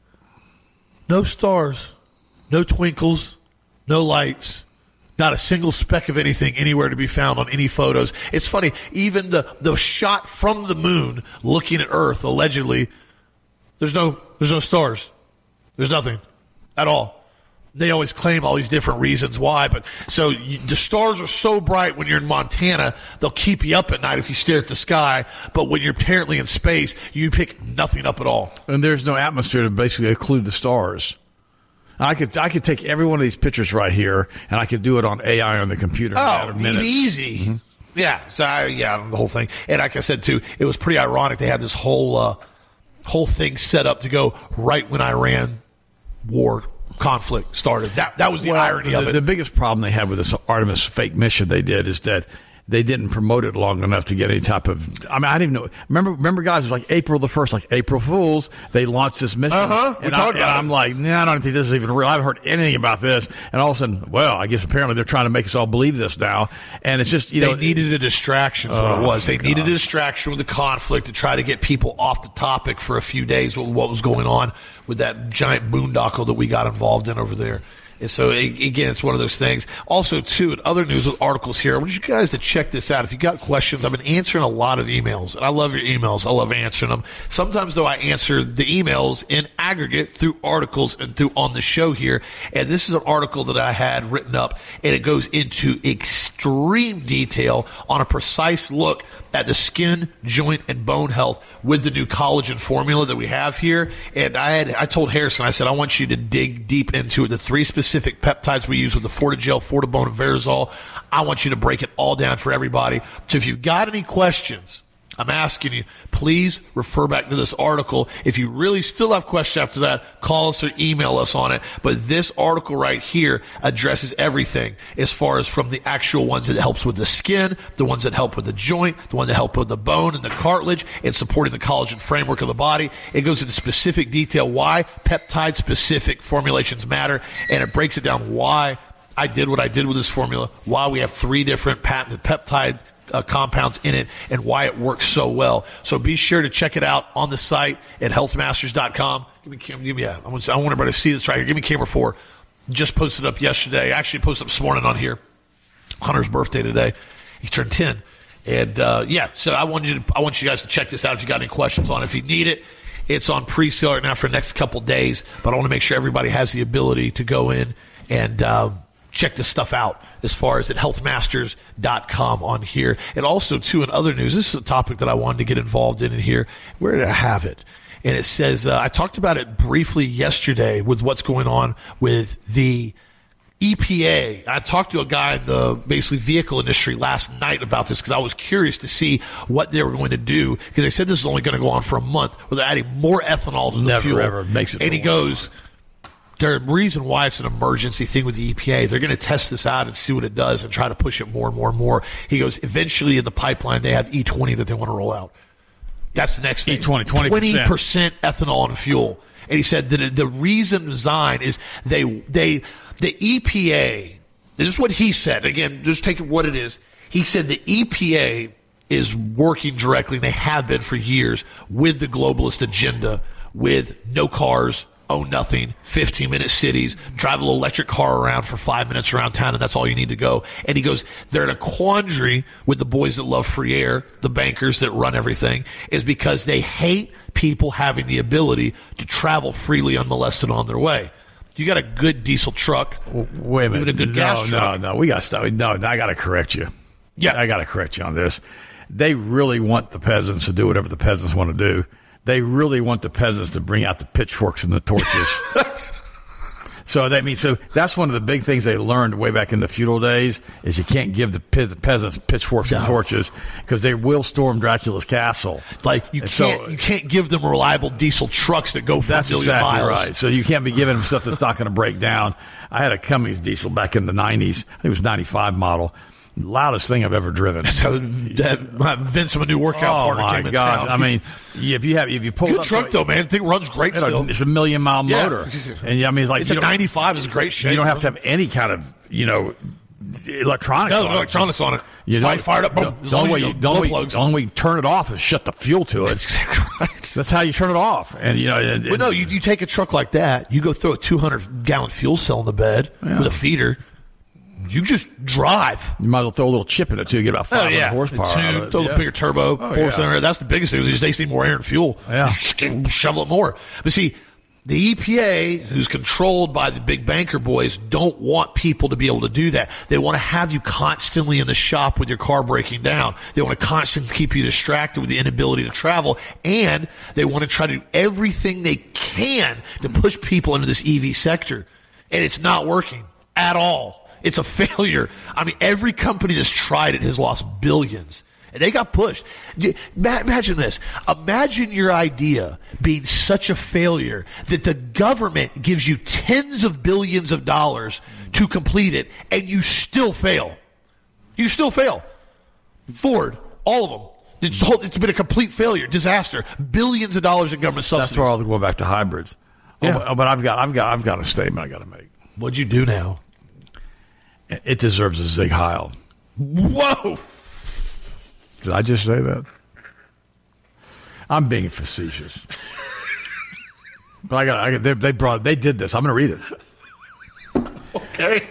no stars, no twinkles, no lights. Not a single speck of anything anywhere to be found on any photos. It's funny, even the, the shot from the moon looking at Earth, allegedly, there's no there's no stars. There's nothing at all. They always claim all these different reasons why, but so you, the stars are so bright when you're in Montana, they'll keep you up at night if you stare at the sky, but when you're apparently in space, you pick nothing up at all. And there's no atmosphere to basically occlude the stars. I could I could take every one of these pictures right here, and I could do it on A I on the computer in a matter of minutes. Easy. Mm-hmm. Yeah, so I, yeah, the whole thing. And like I said too, it was pretty ironic. They had this whole uh, whole thing set up to go right when Iran war conflict started. That that was the well, irony the, of it. The biggest problem they had with this Artemis fake mission they did is that they didn't promote it long enough to get any type of. I mean, I didn't even know. Remember, remember, guys, it was like April the first, like April Fools. They launched this mission, uh-huh. we and, talked I, about and I'm like, nah, I don't think this is even real. I haven't heard anything about this. And all of a sudden, well, I guess apparently they're trying to make us all believe this now. And it's just, you they know, needed a distraction. Is what oh, it was. They God. needed a distraction with the conflict to try to get people off the topic for a few days with what was going on with that giant boondoggle that we got involved in over there. And so, again, it's one of those things. Also, too, in other news with articles here, I want you guys to check this out. If you got questions, I've been answering a lot of emails, and I love your emails. I love answering them. Sometimes, though, I answer the emails in aggregate through articles and through on the show here. And this is an article that I had written up, and it goes into extreme detail on a precise look at the skin, joint, and bone health with the new collagen formula that we have here. And I had I told Harrison, I said, I want you to dig deep into it, the three specific peptides we use with the Fortigel, Fortibone, and Verazole. I want you to break it all down for everybody. So if you've got any questions I'm asking you, please refer back to this article. If you really still have questions after that, call us or email us on it. But this article right here addresses everything as far as from the actual ones that helps with the skin, the ones that help with the joint, the one that help with the bone and the cartilage, and supporting the collagen framework of the body. It goes into specific detail why peptide-specific formulations matter, and it breaks it down why I did what I did with this formula, why we have three different patented peptide Uh, compounds in it, and why it works so well. So be sure to check it out on the site at health masters dot com. Give me, give me, yeah, I want, I want everybody to see this right here. Give me camera four. Just posted up yesterday. Actually posted up this morning on here. Hunter's birthday today. He turned ten. And, uh, yeah, so I want you to, I want you guys to check this out if you got any questions on it. If you need it, it's on pre-sale right now for the next couple days, but I want to make sure everybody has the ability to go in and, um, check this stuff out as far as at health masters dot com on here. And also, too, in other news, this is a topic that I wanted to get involved in in here. Where did I have it? And it says, uh, I talked about it briefly yesterday with what's going on with the E P A. I talked to a guy in the basically vehicle industry last night about this because I was curious to see what they were going to do, because they said this is only going to go on for a month where they're adding more ethanol to the Never, fuel. Ever makes it and he goes, the reason why it's an emergency thing with the E P A, they're going to test this out and see what it does and try to push it more and more and more. He goes, eventually in the pipeline, they have E twenty that they want to roll out. That's the next thing. E twenty, twenty percent. twenty percent ethanol in fuel. And he said that the reason design is they, they, the E P A, this is what he said. Again, just take it what it is. He said the E P A is working directly, and they have been for years, with the globalist agenda, with no cars, own nothing, fifteen-minute cities, drive a little electric car around for five minutes around town, and that's all you need to go. And he goes, they're in a quandary with the boys that love free air, the bankers that run everything, is because they hate people having the ability to travel freely unmolested on their way. You got a good diesel truck. Wait a minute. Even a good no, gas no, truck. no. We got to stop. No, no, I got to correct you. Yeah. I got to correct you on this. They really want the peasants to do whatever the peasants want to do. They really want the peasants to bring out the pitchforks and the torches. So that means so that's one of the big things they learned way back in the feudal days is you can't give the, pe- the peasants pitchforks no. and torches because they will storm Dracula's castle. Like you and can't so, you can't give them reliable diesel trucks that go for that's a million exactly miles. Right. So you can't be giving them stuff that's not going to break down. I had a Cummins diesel back in the nineties. I think it was ninety-five model. Loudest thing I've ever driven. So that, Vince, my new workout oh partner, my came in God. town. I mean, if you have, if you pull good up truck though, man. The thing runs great still. It's a million mile yeah. motor, and I mean, it's like it's a ninety-five is great shape. You don't have to have any kind of you know electronics. No, on no electronics it. on it. You Fire, fired up. Boom. The only way you, the only way, the only way you turn it off is shut the fuel to it. That's exactly right. That's how you turn it off. And you know, and, but no, you, you take a truck like that, you go throw a two hundred gallon fuel cell in the bed yeah. with a feeder. You just drive. You might as well throw a little chip in it too. Get about five hundred oh, yeah. horsepower. Two, out of it. throw yeah. the bigger turbo, oh, four yeah. cylinder. That's the biggest thing. Is they see more air and fuel. Yeah, shovel it more. But see, the E P A, who's controlled by the big banker boys, don't want people to be able to do that. They want to have you constantly in the shop with your car breaking down. They want to constantly keep you distracted with the inability to travel, and they want to try to do everything they can to push people into this E V sector, and it's not working at all. It's a failure. I mean, every company that's tried it has lost billions. And they got pushed. Imagine this. Imagine your idea being such a failure that the government gives you tens of billions of dollars to complete it, and you still fail. You still fail. Ford, all of them. It's, whole, it's been a complete failure, disaster. Billions of dollars in government subsidies. That's where I'll go back to hybrids. Yeah. Oh, but, but I've got, I've got, I've got a statement I got to make. What'd you do now? It deserves a Zig Heil. Whoa! Did I just say that? I'm being facetious. But I got, I got they, they brought, they did this. I'm going to read it. Okay.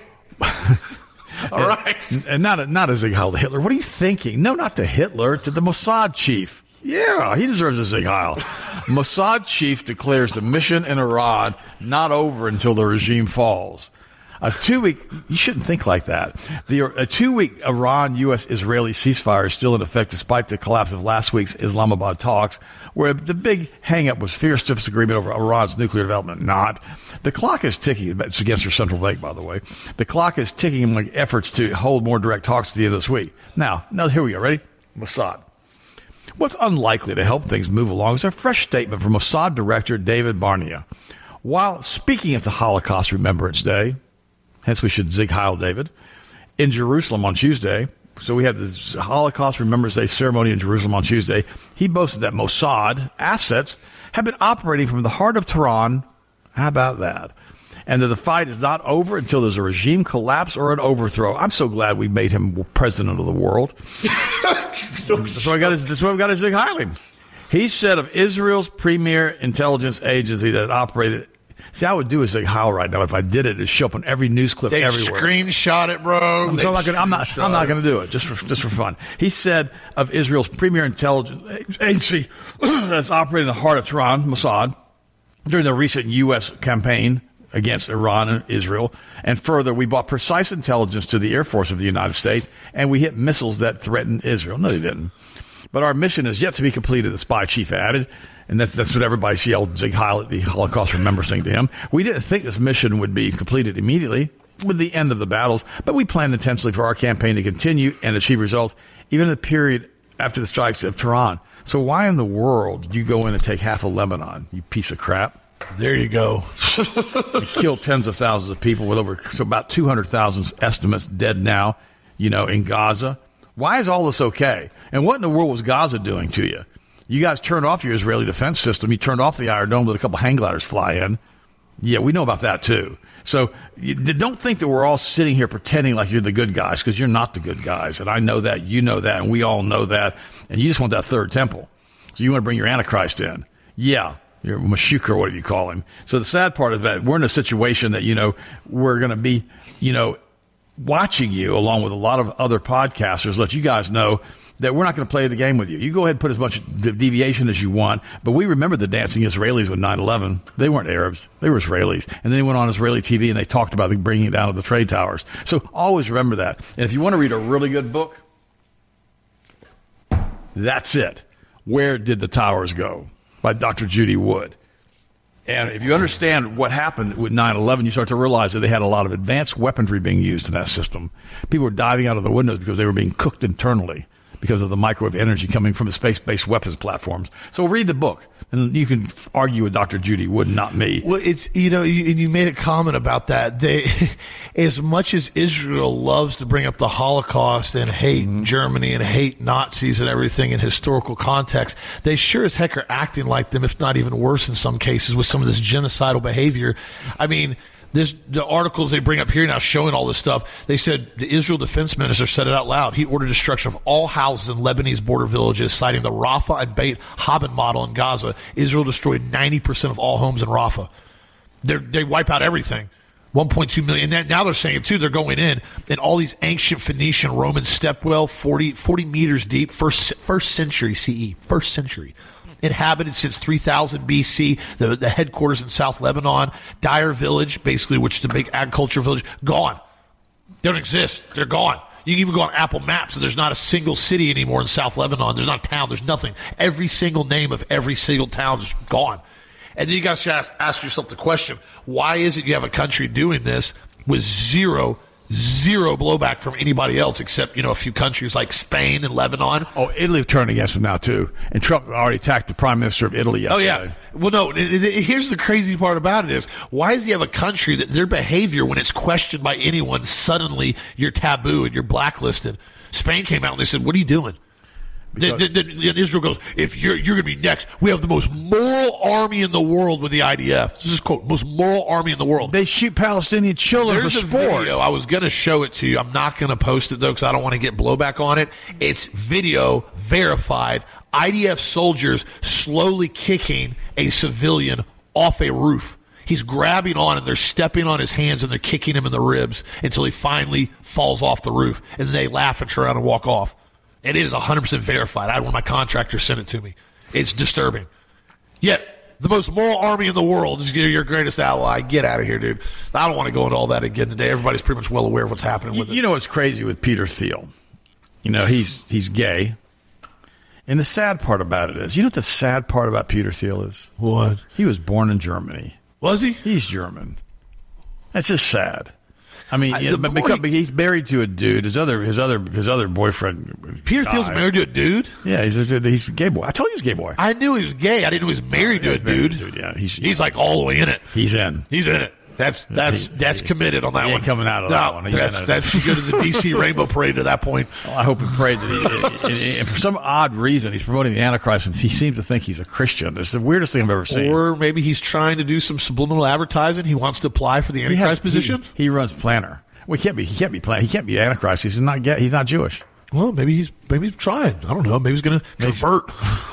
All right. And, and not a, not a Zig Heil to Hitler. What are you thinking? No, not to Hitler, to the Mossad chief. Yeah, he deserves a Zig Heil. Mossad chief declares the mission in Iran not over until the regime falls. A two-week, you shouldn't think like that. The, a two-week Iran-U S Israeli ceasefire is still in effect despite the collapse of last week's Islamabad talks, where the big hang-up was fierce disagreement over Iran's nuclear development. Not. The clock is ticking. It's against your central bank, by the way. The clock is ticking in like efforts to hold more direct talks at the end of this week. Now, now here we go. Ready? Mossad. What's unlikely to help things move along is a fresh statement from Mossad Director David Barnea. While speaking at the Holocaust Remembrance Day, hence we should Zig Heil David, in Jerusalem on Tuesday, so we had this Holocaust Remembrance Day ceremony in Jerusalem on Tuesday, he boasted that Mossad assets have been operating from the heart of Tehran. How about that? And that the fight is not over until there's a regime collapse or an overthrow. I'm so glad we made him president of the world. That's why I got his, that's why we got his Zig Heil him. He said of Israel's premier intelligence agency that operated. See, I would do a Zig Heil right now if I did it. It'd show up on every news clip they everywhere. Screenshot it, bro. I'm, so I'm not gonna, I'm not. I'm not going to do it just for just for fun. He said of Israel's premier intelligence agency that's operating in the heart of Tehran, Mossad, during the recent U S campaign against Iran and Israel. And further, we brought precise intelligence to the Air Force of the United States, and we hit missiles that threatened Israel. No, they didn't. But our mission is yet to be completed, the spy chief added. And that's that's what everybody yelled Zig Heil at the Holocaust Remembrance thing to him. We didn't think this mission would be completed immediately with the end of the battles, but we planned intensely for our campaign to continue and achieve results, even in the period after the strikes of Tehran. So why in the world did you go in and take half of Lebanon, you piece of crap? There you go. You killed tens of thousands of people with over so about two hundred thousand estimates dead now, you know, in Gaza. Why is all this okay? And what in the world was Gaza doing to you? You guys turned off your Israeli defense system. You turned off the Iron Dome, let a couple hang gliders fly in. Yeah, we know about that too. So you don't think that we're all sitting here pretending like you're the good guys, because you're not the good guys. And I know that, you know that, and we all know that. And you just want that third temple. So you want to bring your Antichrist in. Yeah. Your Meshuggah, or whatever you call him. So the sad part is that we're in a situation that, you know, we're going to be, you know, watching you along with a lot of other podcasters, let you guys know that we're not going to play the game with you. You go ahead and put as much deviation as you want, but we remember the dancing Israelis with nine eleven. They weren't Arabs. They were Israelis. And then they went on Israeli T V and they talked about bringing it down to the trade towers. So always remember that. And if you want to read a really good book, that's it. Where Did the Towers Go? By Doctor Judy Wood. And if you understand what happened with nine eleven, you start to realize that they had a lot of advanced weaponry being used in that system. People were diving out of the windows because they were being cooked internally because of the microwave energy coming from the space-based weapons platforms. So read the book, and you can argue with Doctor Judy Wood, not me. Well, it's, you know, you, and you made a comment about that. They, as much as Israel loves to bring up the Holocaust and hate mm-hmm. Germany and hate Nazis and everything in historical context, they sure as heck are acting like them, if not even worse in some cases, with some of this genocidal behavior. I mean, This, the articles they bring up here now showing all this stuff, they said the Israel defense minister said it out loud. He ordered destruction of all houses in Lebanese border villages, citing the Rafah and Beit Haben model in Gaza. Israel destroyed ninety percent of all homes in Rafah. They're, they wipe out everything. one point two million. And now they're saying, too, they're going in, and all these ancient Phoenician Roman stepwell, forty, forty meters deep, first, first century C E, first century. Inhabited since three thousand B C, the, the headquarters in South Lebanon, Dyer Village, basically, which is a big agriculture village, gone. They don't exist. They're gone. You can even go on Apple Maps, and there's not a single city anymore in South Lebanon. There's not a town. There's nothing. Every single name of every single town is gone. And then you guys ask, ask yourself the question, why is it you have a country doing this with zero Zero blowback from anybody else except, you know, a few countries like Spain and Lebanon. Oh, Italy turned against him now, too. And Trump already attacked the prime minister of Italy yesterday. Oh, yeah. Well, no, it, it, here's the crazy part about it is, why does he have a country that their behavior, when it's questioned by anyone, suddenly you're taboo and you're blacklisted? Spain came out and they said, what are you doing? Then, then, then Israel goes, if you're you're going to be next, we have the most moral army in the world with the I D F. This is quote, most moral army in the world. They shoot Palestinian children There's for a sport. Video. I was going to show it to you. I'm not going to post it, though, because I don't want to get blowback on it. It's video verified. I D F soldiers slowly kicking a civilian off a roof. He's grabbing on, and they're stepping on his hands, and they're kicking him in the ribs until he finally falls off the roof. And then they laugh and turn around and walk off. And it is one hundred percent verified. I had one of my contractors send it to me. It's disturbing. Yet, the most moral army in the world is your greatest ally. Get out of here, dude. I don't want to go into all that again today. Everybody's pretty much well aware of what's happening with you, it. You know what's crazy with Peter Thiel? You know, he's he's gay. And the sad part about it is, you know what the sad part about Peter Thiel is? What? He was born in Germany. Was he? He's German. That's just sad. I mean, I, yeah, but because he, he's married to a dude. His other, his other, his other boyfriend Peter Thiel's guy. married to a dude? Yeah, he's a, he's a gay boy. I told you he's a gay boy. I knew he was gay. I didn't know he was married Yeah, to a he's married dude. to a dude, yeah, he's- he's like all the way in it. He's in. He's in it. That's that's He- that's he- committed on that he one. ain't coming out of no, that one. He That's gotta- that's you go to the D C Rainbow Parade at that point. Well, I hope and pray that he, and- and for some odd reason, he's promoting the Antichrist, and he seems to think he's a Christian. It's the weirdest thing I've ever seen. Or maybe he's trying to do some subliminal advertising. He wants to apply for the He Antichrist has- position. He, he runs Planner. Well, he can't be. He can't be Planner. He can't be Antichrist. He's not. Gay, he's not Jewish. Well, maybe he's maybe he's trying. I don't know. Maybe he's going to convert.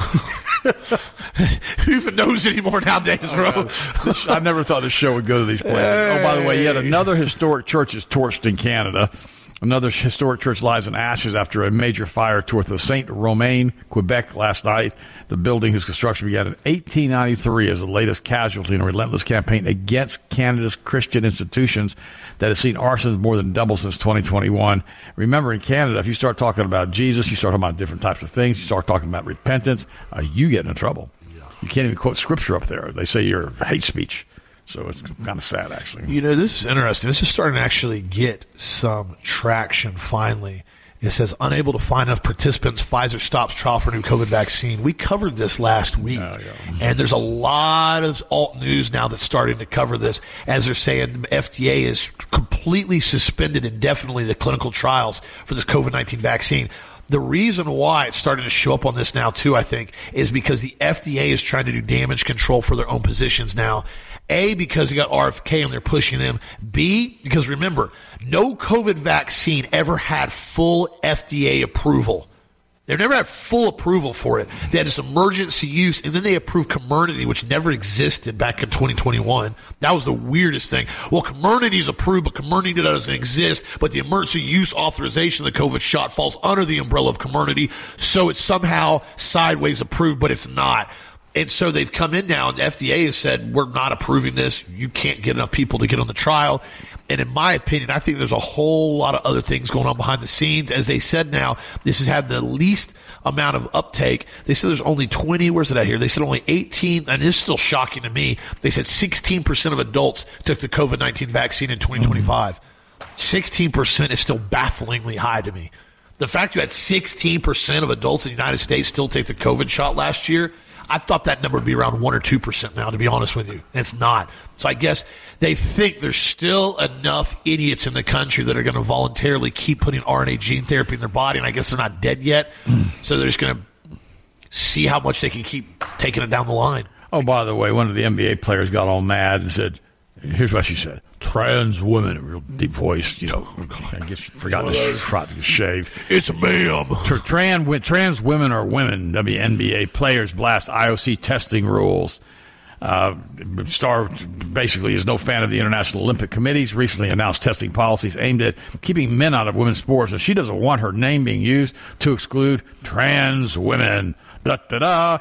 Who even knows anymore nowadays, bro? This- I never thought this show would go to these places. Oh, by the way, yet another historic church is torched in Canada. Another historic church lies in ashes after a major fire tore through Saint Romain, Quebec last night. The building, whose construction began in eighteen ninety-three, is the latest casualty in a relentless campaign against Canada's Christian institutions that has seen arsons more than double since twenty twenty-one. Remember, in Canada, if you start talking about Jesus, you start talking about different types of things, you start talking about repentance, uh, you get in trouble. You can't even quote scripture up there. They say you're hate speech. So it's kind of sad, actually. You know, this is interesting. This is starting to actually get some traction finally. It says, unable to find enough participants, Pfizer stops trial for new COVID vaccine. We covered this last week. Oh, yeah. And there's a lot of alt news now that's starting to cover this. As they're saying, the F D A is completely suspended indefinitely the clinical trials for this COVID nineteen vaccine. The reason why it's starting to show up on this now, too, I think, is because the F D A is trying to do damage control for their own positions now. A, because they got R F K and they're pushing them. B, because remember, no COVID vaccine ever had full F D A approval. They've never had full approval for it. They had this emergency use, and then they approved Comirnaty, which never existed back in twenty twenty-one. That was the weirdest thing. Well, Comirnaty's approved, but Comirnaty doesn't exist, but the emergency use authorization of the COVID shot falls under the umbrella of Comirnaty, so it's somehow sideways approved, but it's not. And so they've come in now, and the F D A has said, we're not approving this. You can't get enough people to get on the trial. And in my opinion, I think there's a whole lot of other things going on behind the scenes. As they said now, this has had the least amount of uptake. They said there's only twenty, where's it at here? They said only eighteen, and this is still shocking to me. They said sixteen percent of adults took the COVID nineteen vaccine in twenty twenty-five. sixteen percent is still bafflingly high to me. The fact you had sixteen percent of adults in the United States still take the COVID shot last year, I thought that number would be around one or two percent now, to be honest with you. And it's not. So I guess they think there's still enough idiots in the country that are going to voluntarily keep putting R N A gene therapy in their body, and I guess they're not dead yet. Mm. So they're just going to see how much they can keep taking it down the line. Oh, by the way, one of the N B A players got all mad and said, here's what she said. Trans women, a real deep voice, you know, I guess she forgot to, forgot to shave. It's ma'am. Trans, trans women are women. W N B A players blast I O C testing rules. Uh, Star basically is no fan of the International Olympic Committee's recently announced testing policies aimed at keeping men out of women's sports, and she doesn't want her name being used to exclude trans women. Da da da.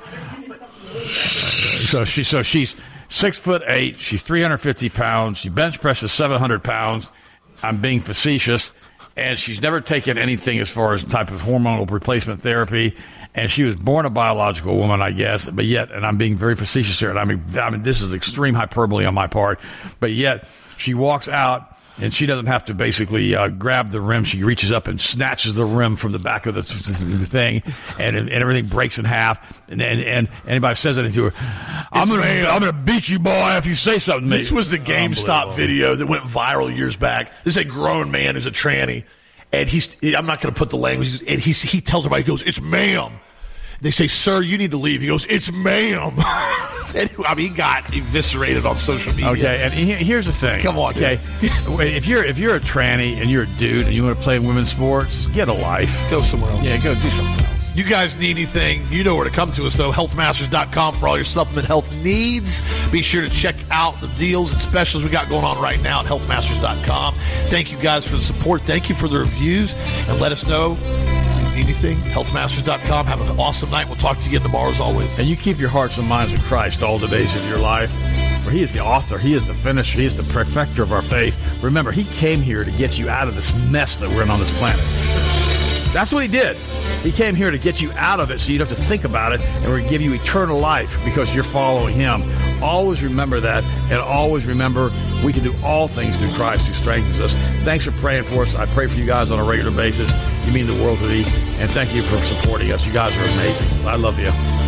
So she, so she's six foot eight. She's three hundred fifty pounds. She bench presses seven hundred pounds. I'm being facetious, and she's never taken anything as far as type of hormonal replacement therapy. And she was born a biological woman, I guess, but yet, and I'm being very facetious here, and I mean, I mean, this is extreme hyperbole on my part, but yet she walks out, and she doesn't have to basically uh, grab the rim. She reaches up and snatches the rim from the back of the thing, and, and everything breaks in half. And, and, and anybody says anything to her, I'm going to I'm gonna beat you, boy, if you say something to me. This was the GameStop video that went viral years back. This is a grown man who's a tranny. And he's, I'm not going to put the language, and he's, he tells everybody, he goes, it's ma'am. They say, sir, you need to leave. He goes, it's ma'am. And, I mean, he got eviscerated on social media. Okay, and he, here's the thing. Come on, okay. Wait, if you're if you're a tranny and you're a dude and you want to play women's sports, get a life. Go somewhere else. Yeah, go do something else. You guys need anything, you know where to come to us, though. health masters dot com for all your supplement health needs. Be sure to check out the deals and specials we got going on right now at health masters dot com. Thank you guys for the support. Thank you for the reviews. And let us know if you need anything. health masters dot com. Have an awesome night. We'll talk to you again tomorrow as always. And you keep your hearts and minds in Christ all the days of your life. For he is the author, he is the finisher, he is the perfecter of our faith. Remember, he came here to get you out of this mess that we're in on this planet. That's what he did. He came here to get you out of it so you don't have to think about it, and we're going to give you eternal life because you're following him. Always remember that, and always remember we can do all things through Christ who strengthens us. Thanks for praying for us. I pray for you guys on a regular basis. You mean the world to me, and thank you for supporting us. You guys are amazing. I love you.